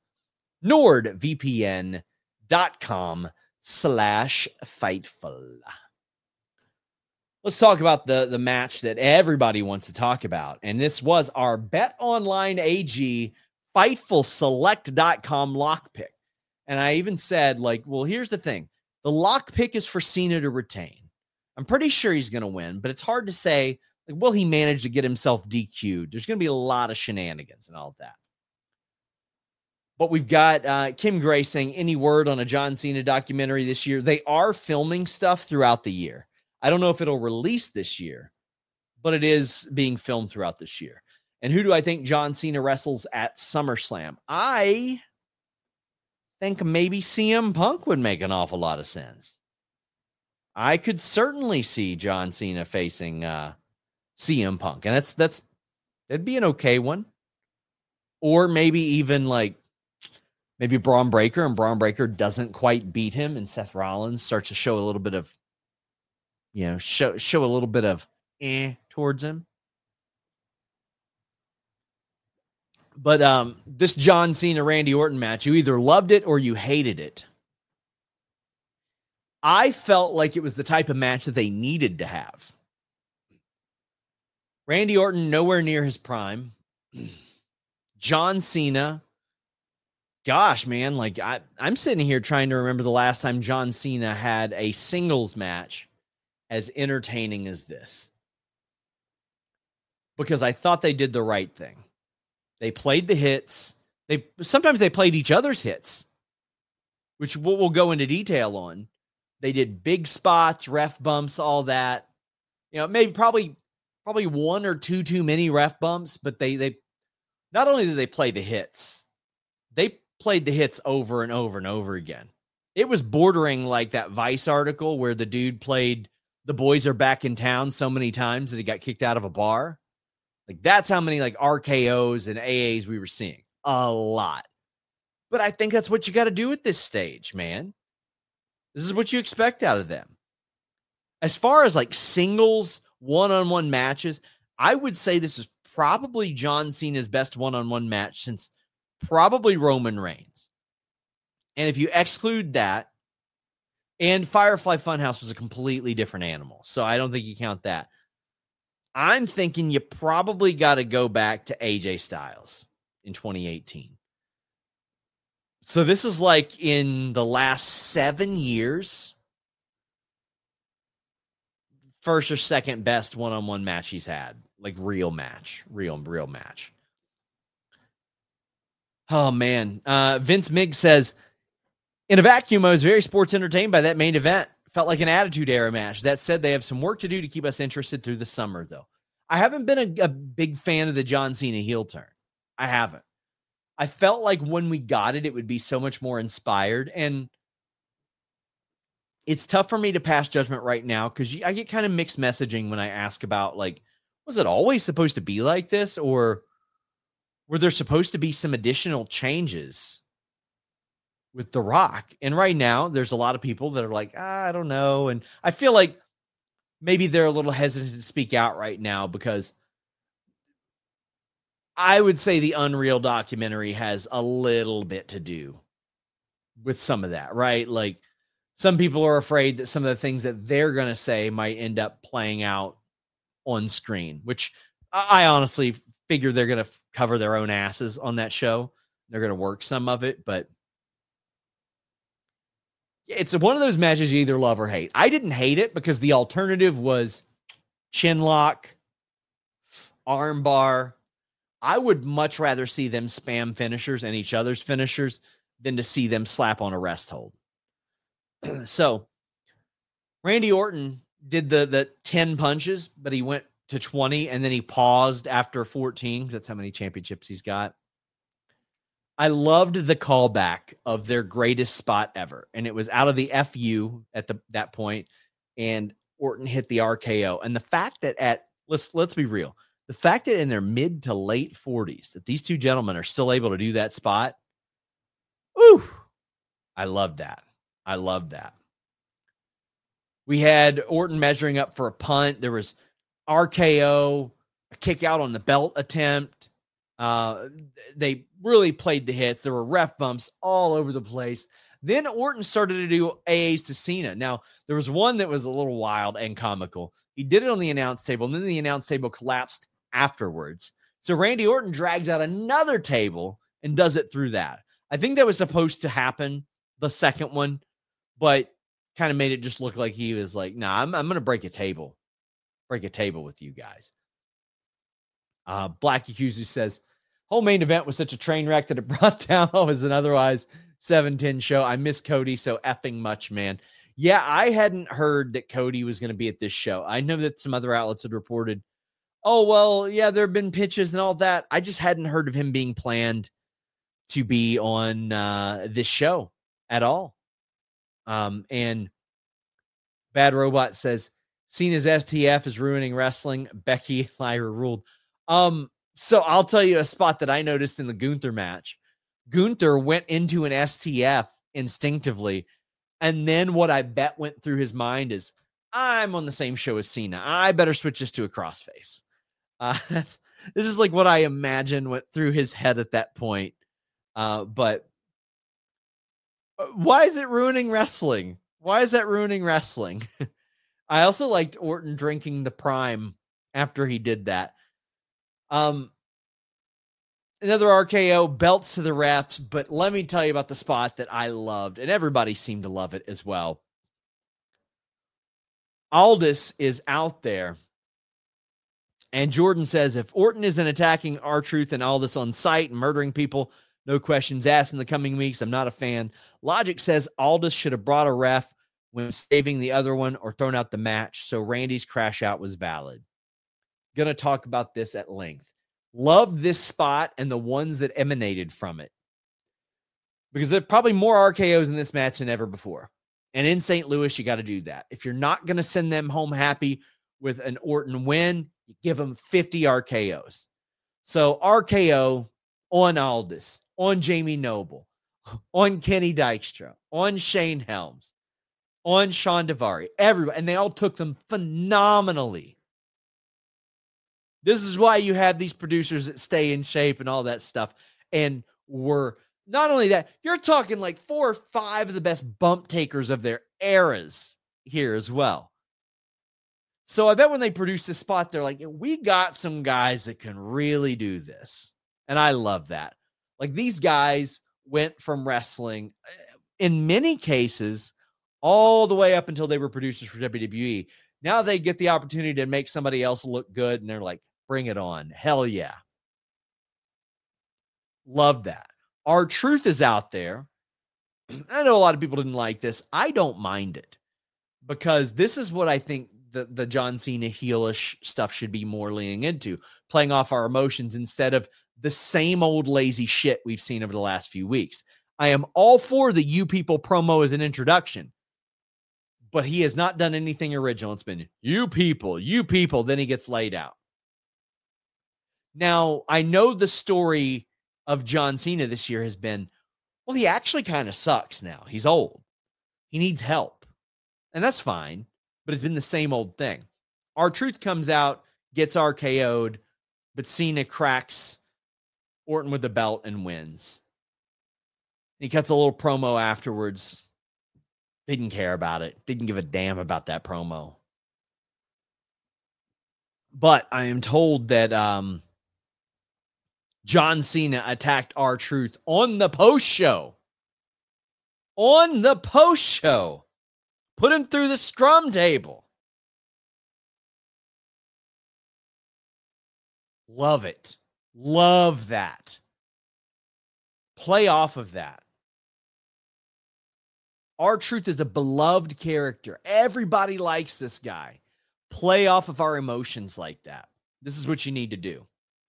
NordVPN.com/Fightful. Let's talk about the match that everybody wants to talk about. And this was our BetOnline AG FightfulSelect.com lock pick. And I even said, like, well, here's the thing. The lock pick is for Cena to retain. I'm pretty sure he's going to win, but it's hard to say, like, will he manage to get himself DQ'd? There's going to be a lot of shenanigans and all of that. But we've got Kim Gray saying, any word on a John Cena documentary this year? They are filming stuff throughout the year. I don't know if it'll release this year, but it is being filmed throughout this year. And who do I think John Cena wrestles at SummerSlam? I think maybe CM Punk would make an awful lot of sense. I could certainly see John Cena facing CM Punk, and that'd be an okay one. Or maybe even like maybe Braun Breaker, and Braun Breaker doesn't quite beat him, and Seth Rollins starts to show a little bit of, show a little bit of towards him. But this John Cena Randy Orton match, you either loved it or you hated it. I felt like it was the type of match that they needed to have. Randy Orton, nowhere near his prime. John Cena, gosh, man, like I'm sitting here trying to remember the last time John Cena had a singles match as entertaining as this. Because I thought they did the right thing. They played the hits. Sometimes they played each other's hits, which we'll go into detail on. They did big spots, ref bumps, all that. Maybe probably one or two too many ref bumps, but they not only did they play the hits, they played the hits over and over and over again. It was bordering like that Vice article where the dude played The Boys Are Back in Town so many times that he got kicked out of a bar. Like, that's how many like RKOs and AAs we were seeing. A lot. But I think that's what you got to do at this stage, man. This is what you expect out of them. as far as like singles one-on-one matches, I would say this is probably John Cena's best one-on-one match since probably Roman Reigns. And if you exclude that, and Firefly Funhouse was a completely different animal, so I don't think you count that. I'm thinking you probably got to go back to AJ Styles in 2018. So this is like in the last 7 years, first or second best one-on-one match he's had. Like real match. Real match. Oh, man. Vince Miggs says, in a vacuum, I was very sports entertained by that main event. Felt like an Attitude Era match. That said, they have some work to do to keep us interested through the summer, though. I haven't been a big fan of the John Cena heel turn. I haven't. I felt like when we got it, it would be so much more inspired. And it's tough for me to pass judgment right now because I get kind of mixed messaging when I ask about, like, was it always supposed to be like this? Or were there supposed to be some additional changes with The Rock? And right now, there's a lot of people that are like, I don't know. And I feel like maybe they're a little hesitant to speak out right now because I would say the Unreal documentary has a little bit to do with some of that, right? Like some people are afraid that some of the things that they're going to say might end up playing out on screen, which I honestly figure they're going to cover their own asses on that show. They're going to work some of it, but it's one of those matches you either love or hate. I didn't hate it because the alternative was chin lock, arm bar. I would much rather see them spam finishers and each other's finishers than to see them slap on a rest hold. So Randy Orton did the 10 punches, but he went to 20 and then he paused after 14 because that's how many championships he's got. I loved the callback of their greatest spot ever. And it was out of the FU at that point, and Orton hit the RKO. And the fact that let's be real, the fact that in their mid to late 40s that these two gentlemen are still able to do that spot, ooh, I love that. I love that. We had Orton measuring up for a punt. There was RKO, a kick out on the belt attempt. They really played the hits. There were ref bumps all over the place. Then Orton started to do AAs to Cena. Now, there was one that was a little wild and comical. He did it on the announce table, and then the announce table collapsed afterwards. So Randy Orton drags out another table and does it through that. I think that was supposed to happen, the second one, but kind of made it just look like he was like, nah, I'm going to break a table with you guys. Black Yakuzu says, whole main event was such a train wreck that it brought down what was an otherwise 7-10 show. I miss Cody so effing much, man. Yeah, I hadn't heard that Cody was going to be at this show. I know that some other outlets had reported, oh, well, yeah, there have been pitches and all that. I just hadn't heard of him being planned to be on this show at all. And Bad Robot says, Cena's STF is ruining wrestling. Becky Lyra ruled. So I'll tell you a spot that I noticed in the Gunther match. Gunther went into an STF instinctively. And then what I bet went through his mind is, I'm on the same show as Cena. I better switch this to a crossface. This is like what I imagine went through his head at that point. But why is it ruining wrestling? Why is that ruining wrestling? I also liked Orton drinking the Prime after he did that. Another RKO, belts to the refs, but let me tell you about the spot that I loved, and everybody seemed to love it as well. Aldis is out there, and Jordan says, if Orton isn't attacking R-Truth and Aldis on site and murdering people, no questions asked in the coming weeks, I'm not a fan. Logic says Aldis should have brought a ref when saving the other one or thrown out the match, so Randy's crash out was valid. Going to talk about this at length. Love this spot and the ones that emanated from it, because there are probably more RKOs in this match than ever before. And in St. Louis, you got to do that. If you're not going to send them home happy with an Orton win, you give them 50 RKOs. So RKO on Aldis, on Jamie Noble, on Kenny Dykstra, on Shane Helms. on Sean Daivari. Everybody, and they all took them phenomenally. This is why you have these producers that stay in shape and all that stuff. And were not only that, you're talking like 4 or 5 of the best bump takers of their eras here as well. So I bet when they produce this spot, they're like, we got some guys that can really do this. And I love that. Like, these guys went from wrestling, in many cases, all the way up until they were producers for WWE. Now they get the opportunity to make somebody else look good, and they're like, bring it on. Hell yeah. Love that. R-Truth is out there. I know a lot of people didn't like this. I don't mind it, because this is what I think the John Cena heelish stuff should be more leaning into, playing off our emotions instead of the same old lazy shit we've seen over the last few weeks. I am all for the You People promo as an introduction, but he has not done anything original. It's been you people, then he gets laid out. Now, I know the story of John Cena this year has been, well, he actually kind of sucks now. He's old. He needs help. And that's fine, but it's been the same old thing. R-Truth comes out, gets RKO'd, but Cena cracks Orton with the belt and wins. He cuts a little promo afterwards. Didn't care about it. Didn't give a damn about that promo. But I am told that John Cena attacked R-Truth on the post show. On the post show. Put him through the scrum table. Love it. Love that. Play off of that. R-Truth is a beloved character. Everybody likes this guy. Play off of our emotions like that. This is what you need to do.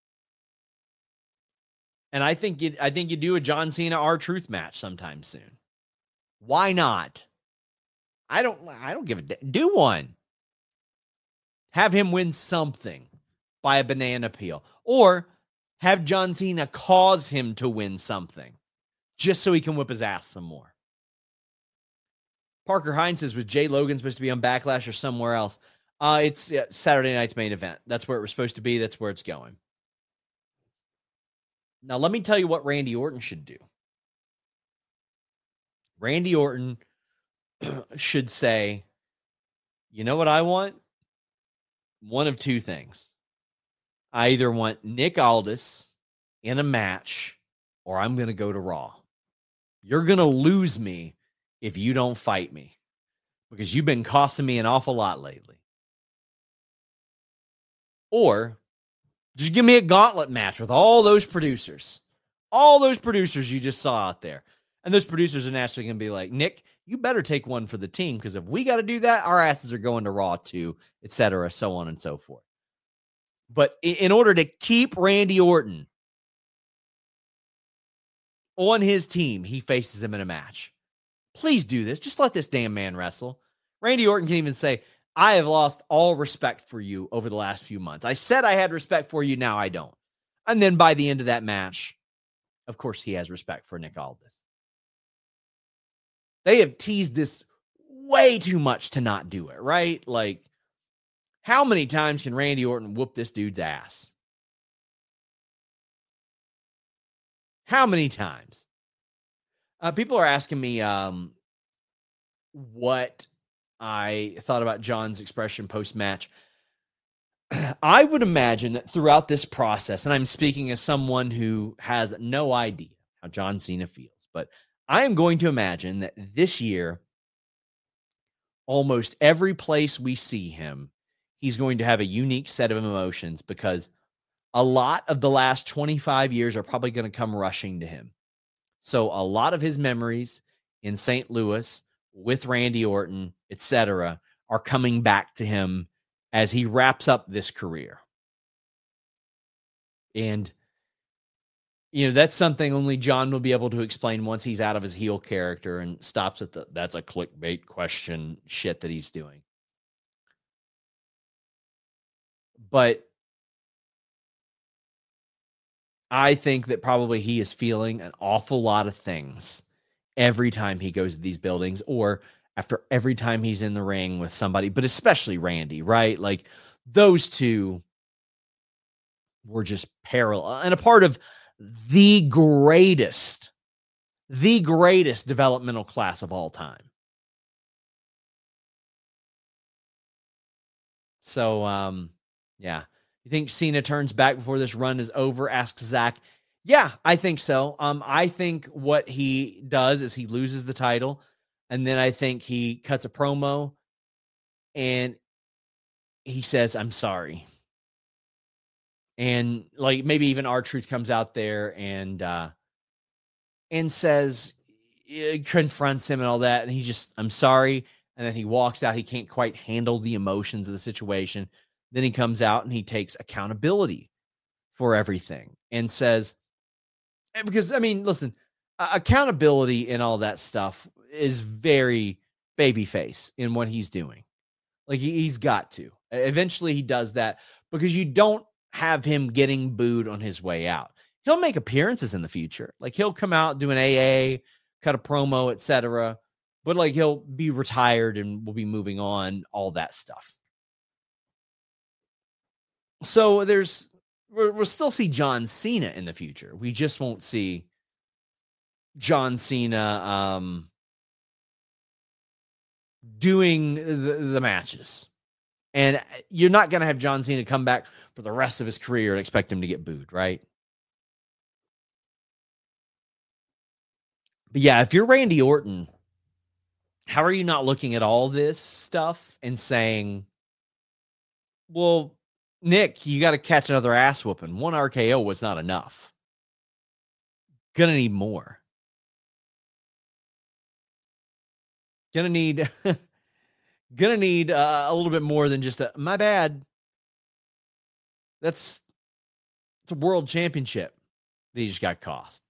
And I think you do a John Cena R-Truth match sometime soon. Why not? I don't give a damn. Do one. Have him win something by a banana peel, or have John Cena cause him to win something just so he can whip his ass some more. Parker Hines says, was Jay Logan supposed to be on Backlash or somewhere else? It's Saturday night's main event. That's where it was supposed to be. That's where it's going. Now, let me tell you what Randy Orton should do. Randy Orton should say, you know what I want? One of two things. I either want Nick Aldis in a match, or I'm going to go to Raw. You're going to lose me if you don't fight me, because you've been costing me an awful lot lately. Or just give me a gauntlet match with all those producers. All those producers you just saw out there. And those producers are naturally going to be like, Nick, you better take one for the team, because if we got to do that, our asses are going to Raw too, etc., so on and so forth. But in order to keep Randy Orton on his team, he faces him in a match. Please do this. Just let this damn man wrestle. Randy Orton can even say, I have lost all respect for you over the last few months. I said I had respect for you. Now I don't. And then by the end of that match, of course, he has respect for Nick Aldis. They have teased this way too much to not do it, right? Like, how many times can Randy Orton whoop this dude's ass? How many times? People are asking me what I thought about John's expression post-match. I would imagine that throughout this process, and I'm speaking as someone who has no idea how John Cena feels, but I am going to imagine that this year, almost every place we see him, he's going to have a unique set of emotions, because a lot of the last 25 years are probably going to come rushing to him. So a lot of his memories in St. Louis with Randy Orton, etc., are coming back to him as he wraps up this career. And, you know, that's something only John will be able to explain once he's out of his heel character and stops at the, that's a clickbait question shit that he's doing. But I think that probably he is feeling an awful lot of things every time he goes to these buildings, or after every time he's in the ring with somebody, but especially Randy, right? Like those two were just parallel and a part of the greatest developmental class of all time. So, yeah. You think Cena turns back before this run is over? Asks Zach. Yeah, I think so. I think what he does is he loses the title, and then I think he cuts a promo and he says, "I'm sorry." And like maybe even R-Truth comes out there and says, confronts him and all that, and he just, "I'm sorry." And then he walks out. He can't quite handle the emotions of the situation. Then he comes out and he takes accountability for everything and says, because, I mean, listen, accountability and all that stuff is very babyface in what he's doing. Like he's got to. Eventually he does that because you don't have him getting booed on his way out. He'll make appearances in the future. Like he'll come out, do an AA, cut a promo, etc. But like he'll be retired and we'll be moving on, all that stuff. So we'll still see John Cena in the future. We just won't see John Cena doing the matches. And you're not going to have John Cena come back for the rest of his career and expect him to get booed, right? But yeah, if you're Randy Orton, how are you not looking at all this stuff and saying, well, Nick, you got to catch another ass whooping. One RKO was not enough. Gonna need more. Gonna need a little bit more than just my bad. It's a world championship that he just got cost.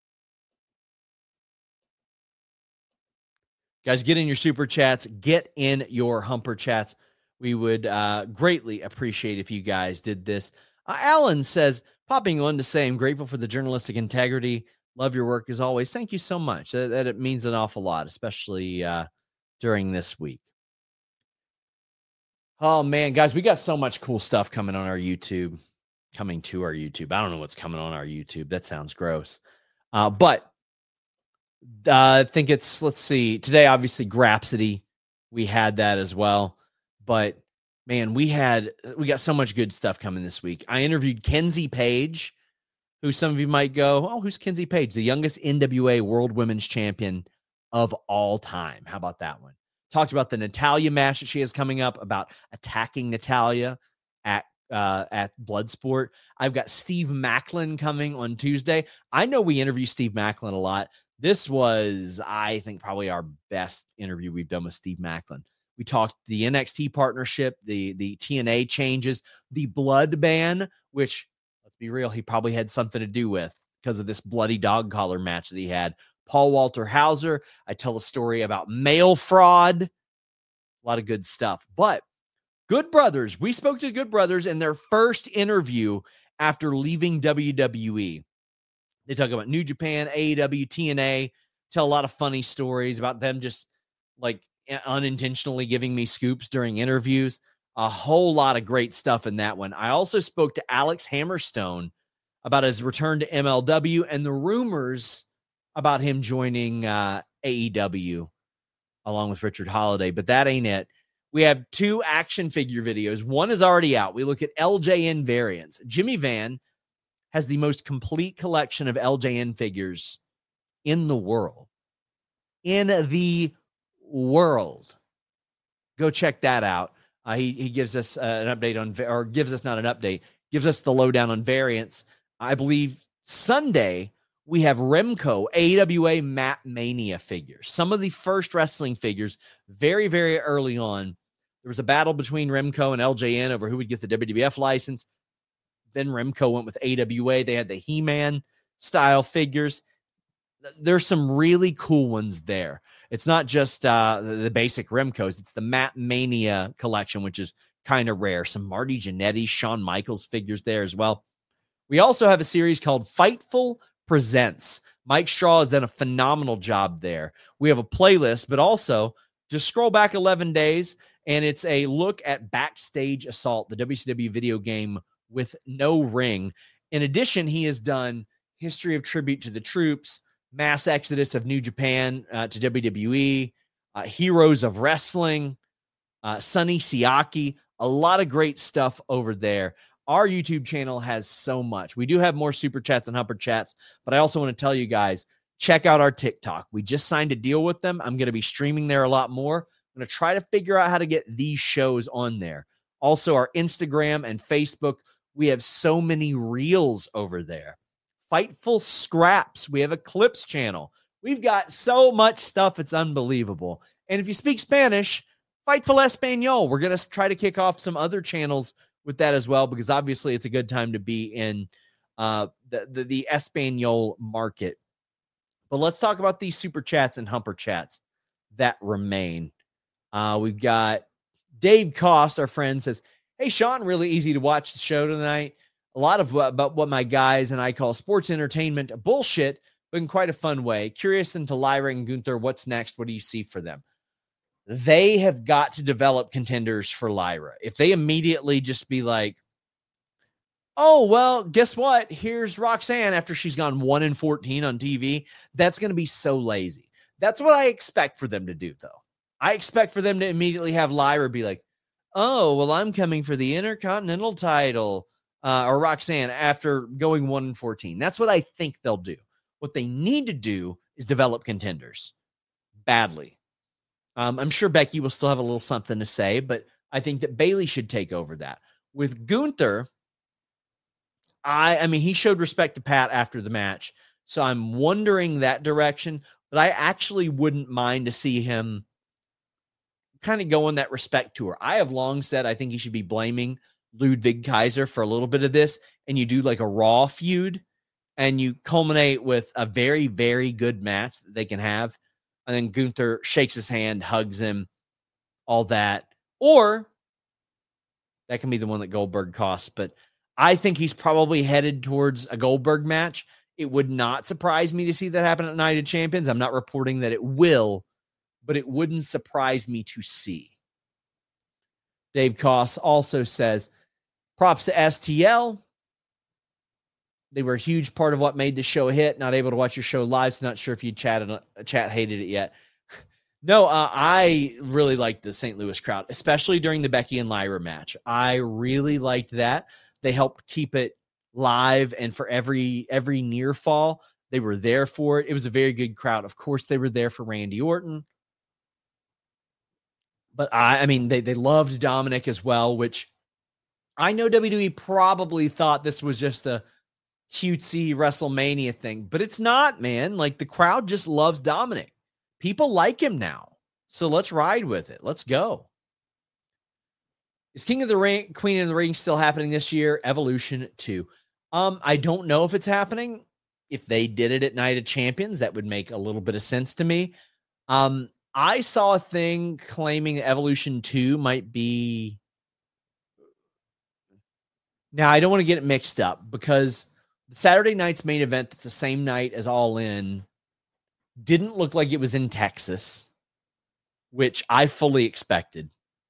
Guys, get in your super chats. Get in your humper chats. We would greatly appreciate if you guys did this. Alan says, popping on to say, I'm grateful for the journalistic integrity. Love your work as always. Thank you so much. That it means an awful lot, especially during this week. Oh, man, guys, we got so much cool stuff coming to our YouTube. I don't know what's coming on our YouTube. That sounds gross. But I think it's, let's see, today, obviously, Grapsody. We had that as well. But, man, we got so much good stuff coming this week. I interviewed Kenzie Page, who some of you might go, oh, who's Kenzie Page? The youngest NWA World Women's Champion of all time. How about that one? Talked about the Natalya match that she has coming up, about attacking Natalya at Bloodsport. I've got Steve Macklin coming on Tuesday. I know we interview Steve Macklin a lot. This was, I think, probably our best interview we've done with Steve Macklin. We talked the NXT partnership, the TNA changes, the blood ban, which, let's be real, he probably had something to do with because of this bloody dog collar match that he had. Paul Walter Hauser. I tell a story about mail fraud. A lot of good stuff. But Good Brothers, we spoke to Good Brothers in their first interview after leaving WWE. They talk about New Japan, AEW, TNA, tell a lot of funny stories about them just like unintentionally giving me scoops during interviews. A whole lot of great stuff in that one. I also spoke to Alex Hammerstone about his return to MLW and the rumors about him joining AEW along with Richard Holiday, but that ain't it. We have 2 action figure videos. One is already out. We look at LJN variants. Jimmy Van has the most complete collection of LJN figures in the world. In the world. Go check that out. He gives us an update on, or gives us not an update, gives us the lowdown on variants. I believe Sunday we have Remco AWA Map Mania figures. Some of the first wrestling figures very, very early on. There was a battle between Remco and LJN over who would get the WWF license. Then Remco went with AWA. They had the He-Man style figures. There's some really cool ones there. It's not just the basic Remcos. It's the Map Mania collection, which is kind of rare. Some Marty Jannetty, Shawn Michaels figures there as well. We also have a series called Fightful Presents. Mike Straw has done a phenomenal job there. We have a playlist, but also Just scroll back 11 days, and it's a look at Backstage Assault, the WCW video game with no ring. In addition, he has done History of Tribute to the Troops, Mass Exodus of New Japan to WWE, Heroes of Wrestling, Sonny Siaki, a lot of great stuff over there. Our YouTube channel has so much. We do have more Super Chats and Humper Chats, but I also want to tell you guys, check out our TikTok. We just signed a deal with them. I'm going to be streaming there a lot more. I'm going to try to figure out how to get these shows on there. Also, our Instagram and Facebook, we have so many reels over there. Fightful Scraps. We have a Clips channel. We've got so much stuff. It's unbelievable. And if you speak Spanish, Fightful Espanol. We're going to try to kick off some other channels with that as well, because obviously it's a good time to be in the Espanol market. But let's talk about these Super Chats and Humper Chats that remain. We've got Dave Koss, our friend, says, hey, Sean, really easy to watch the show tonight. A lot of about what my guys and I call sports entertainment bullshit, but in quite a fun way. Curious into Lyra and Gunther, what's next? What do you see for them? They have got to develop contenders for Lyra. If they immediately just be like, oh, well, guess what? Here's Roxanne after she's gone 1-14 on TV. That's going to be so lazy. That's what I expect for them to do, though. I expect for them to immediately have Lyra be like, oh, well, I'm coming for the Intercontinental title, or Roxanne after going 1-14. That's what I think they'll do. What they need to do is develop contenders badly. I'm sure Becky will still have a little something to say, but I think that Bayley should take over that. With Gunther, I mean, he showed respect to Pat after the match, so I'm wondering that direction, but I actually wouldn't mind to see him kind of go on that respect tour. I have long said I think he should be blaming Ludwig Kaiser for a little bit of this, and you do like a Raw feud, and you culminate with a very, very good match that they can have. And then Gunther shakes his hand, hugs him, all that. Or that can be the one that Goldberg costs. But I think he's probably headed towards a Goldberg match. It would not surprise me to see that happen at Night of Champions. I'm not reporting that it will, but it wouldn't surprise me to see. Dave Koss also says, props to STL. They were a huge part of what made the show a hit. Not able to watch your show live, so not sure if you chat hated it yet. No, I really liked the St. Louis crowd, especially during the Becky and Lyra match. I really liked that. They helped keep it live, and for every near fall, they were there for it. It was a very good crowd. Of course, they were there for Randy Orton. But I mean, they loved Dominic as well, which I know WWE probably thought this was just a cutesy WrestleMania thing, but it's not, man. Like, the crowd just loves Dominic. People like him now. So let's ride with it. Let's go. Is King of the Ring, Queen of the Ring still happening this year? Evolution 2. I don't know if it's happening. If they did it at Night of Champions, that would make a little bit of sense to me. I saw a thing claiming Evolution 2 might be. Now, I don't want to get it mixed up because Saturday night's main event, that's the same night as All In, didn't look like it was in Texas, which I fully expected.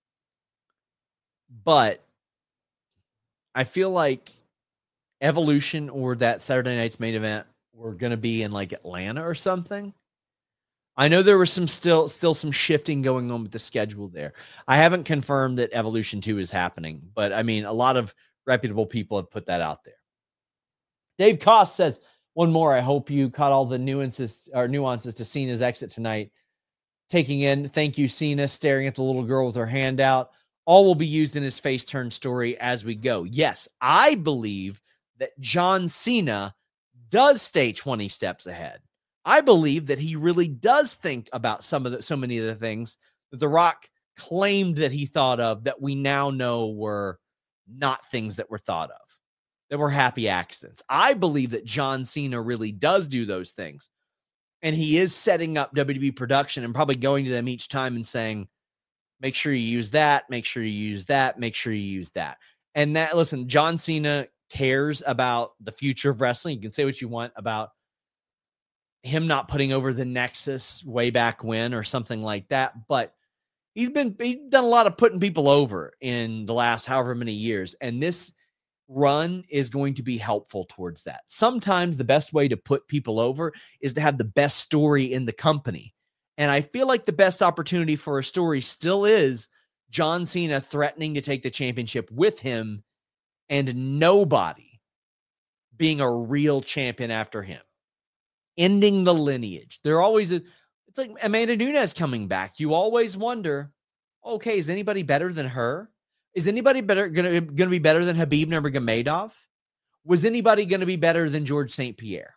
But I feel like Evolution or that Saturday night's main event were going to be in like Atlanta or something. I know there was still some shifting going on with the schedule there. I haven't confirmed that Evolution 2 is happening, but I mean, a lot of reputable people have put that out there. Dave Koss says, one more. I hope you caught all the nuances to Cena's exit tonight. Taking in, thank you, Cena, staring at the little girl with her hand out. All will be used in his face turn story as we go. Yes, I believe that John Cena does stay 20 steps ahead. I believe that he really does think about so many of the things that The Rock claimed that he thought of that we now know were not things that were thought of, that were happy accidents. I believe that John Cena really does do those things. And he is setting up WWE production and probably going to them each time and saying, make sure you use that, make sure you use that, make sure you use that. And that, listen, John Cena cares about the future of wrestling. You can say what you want about him not putting over the Nexus way back when or something like that. But He's done a lot of putting people over in the last however many years, and this run is going to be helpful towards that. Sometimes the best way to put people over is to have the best story in the company. And I feel like the best opportunity for a story still is John Cena threatening to take the championship with him and nobody being a real champion after him. Ending the lineage. It's like Amanda Nunes coming back. You always wonder, okay, is anybody better than her? Is anybody going to be better than Khabib Nurmagomedov? Was anybody going to be better than George St. Pierre?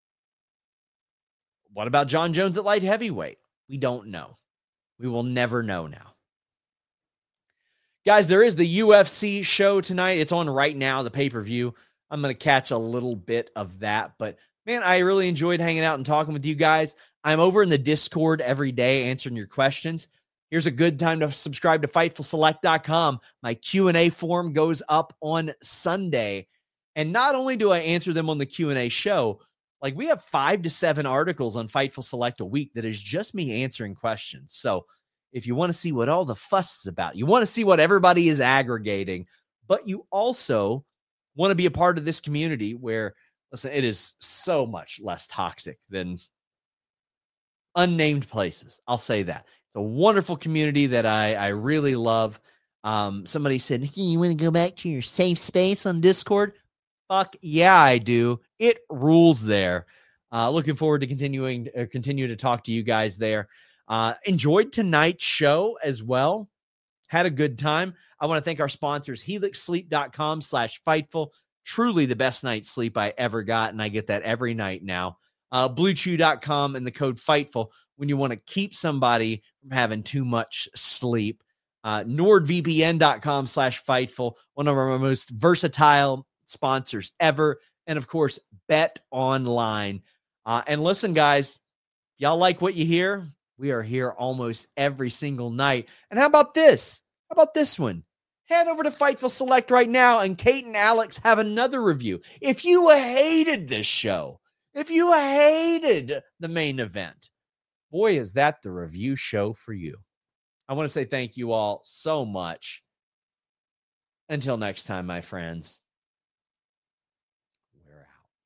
What about John Jones at light heavyweight? We don't know. We will never know now. Guys, there is the UFC show tonight. It's on right now, the pay-per-view. I'm going to catch a little bit of that. But, man, I really enjoyed hanging out and talking with you guys. I'm over in the Discord every day answering your questions. Here's a good time to subscribe to FightfulSelect.com. My Q&A form goes up on Sunday. And not only do I answer them on the Q&A show, like we have 5 to 7 articles on Fightful Select a week that is just me answering questions. So if you want to see what all the fuss is about, you want to see what everybody is aggregating, but you also want to be a part of this community where, listen, it is so much less toxic than unnamed places. I'll say that. It's a wonderful community that I really love. Somebody said, hey, you want to go back to your safe space on Discord? Fuck yeah, I do. It rules there. Looking forward to continue to talk to you guys there. Enjoyed tonight's show as well. Had a good time. I want to thank our sponsors, helixsleep.com/Fightful. Truly the best night's sleep I ever got, and I get that every night now. BlueChew.com and the code Fightful when you want to keep somebody from having too much sleep. NordVPN.com/Fightful, one of our most versatile sponsors ever. And of course, Bet Online. And listen, guys, y'all like what you hear? We are here almost every single night. And how about this? How about this one? Head over to Fightful Select right now, and Kate and Alex have another review. If you hated this show, if you hated the main event, boy, is that the review show for you. I want to say thank you all so much. Until next time, my friends. We're out.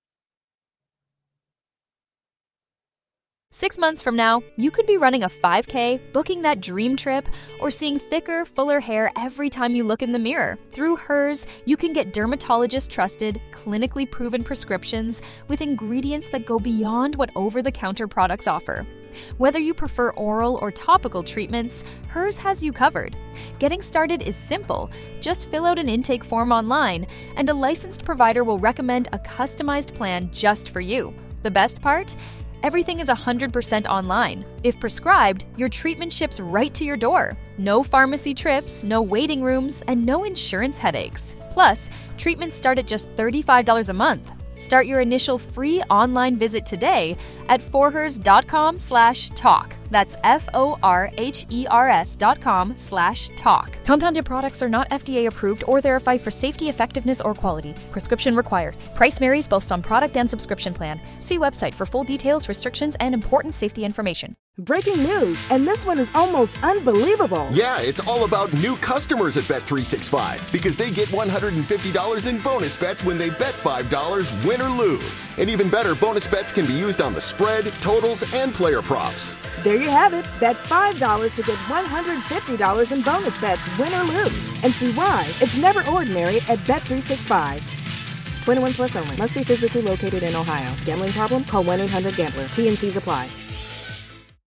6 months from now, you could be running a 5K, booking that dream trip, or seeing thicker, fuller hair every time you look in the mirror. Through Hers, you can get dermatologist-trusted, clinically proven prescriptions with ingredients that go beyond what over-the-counter products offer. Whether you prefer oral or topical treatments, Hers has you covered. Getting started is simple. Just fill out an intake form online, and a licensed provider will recommend a customized plan just for you. The best part? Everything is 100% online. If prescribed, your treatment ships right to your door. No pharmacy trips, no waiting rooms, and no insurance headaches. Plus, treatments start at just $35 a month. Start your initial free online visit today at forhers.com/talk. That's forhers.com/talk. Compounded products are not FDA approved or verified for safety, effectiveness, or quality. Prescription required. Price varies both on product and subscription plan. See website for full details, restrictions, and important safety information. Breaking news, and this one is almost unbelievable. Yeah, it's all about new customers at Bet365 because they get $150 in bonus bets when they bet $5, win or lose. And even better, bonus bets can be used on the spread, totals, and player props. There you have it. Bet $5 to get $150 in bonus bets, win or lose. And see why it's never ordinary at Bet365. 21 plus only. Must be physically located in Ohio. Gambling problem? Call 1-800-GAMBLER. T&Cs apply.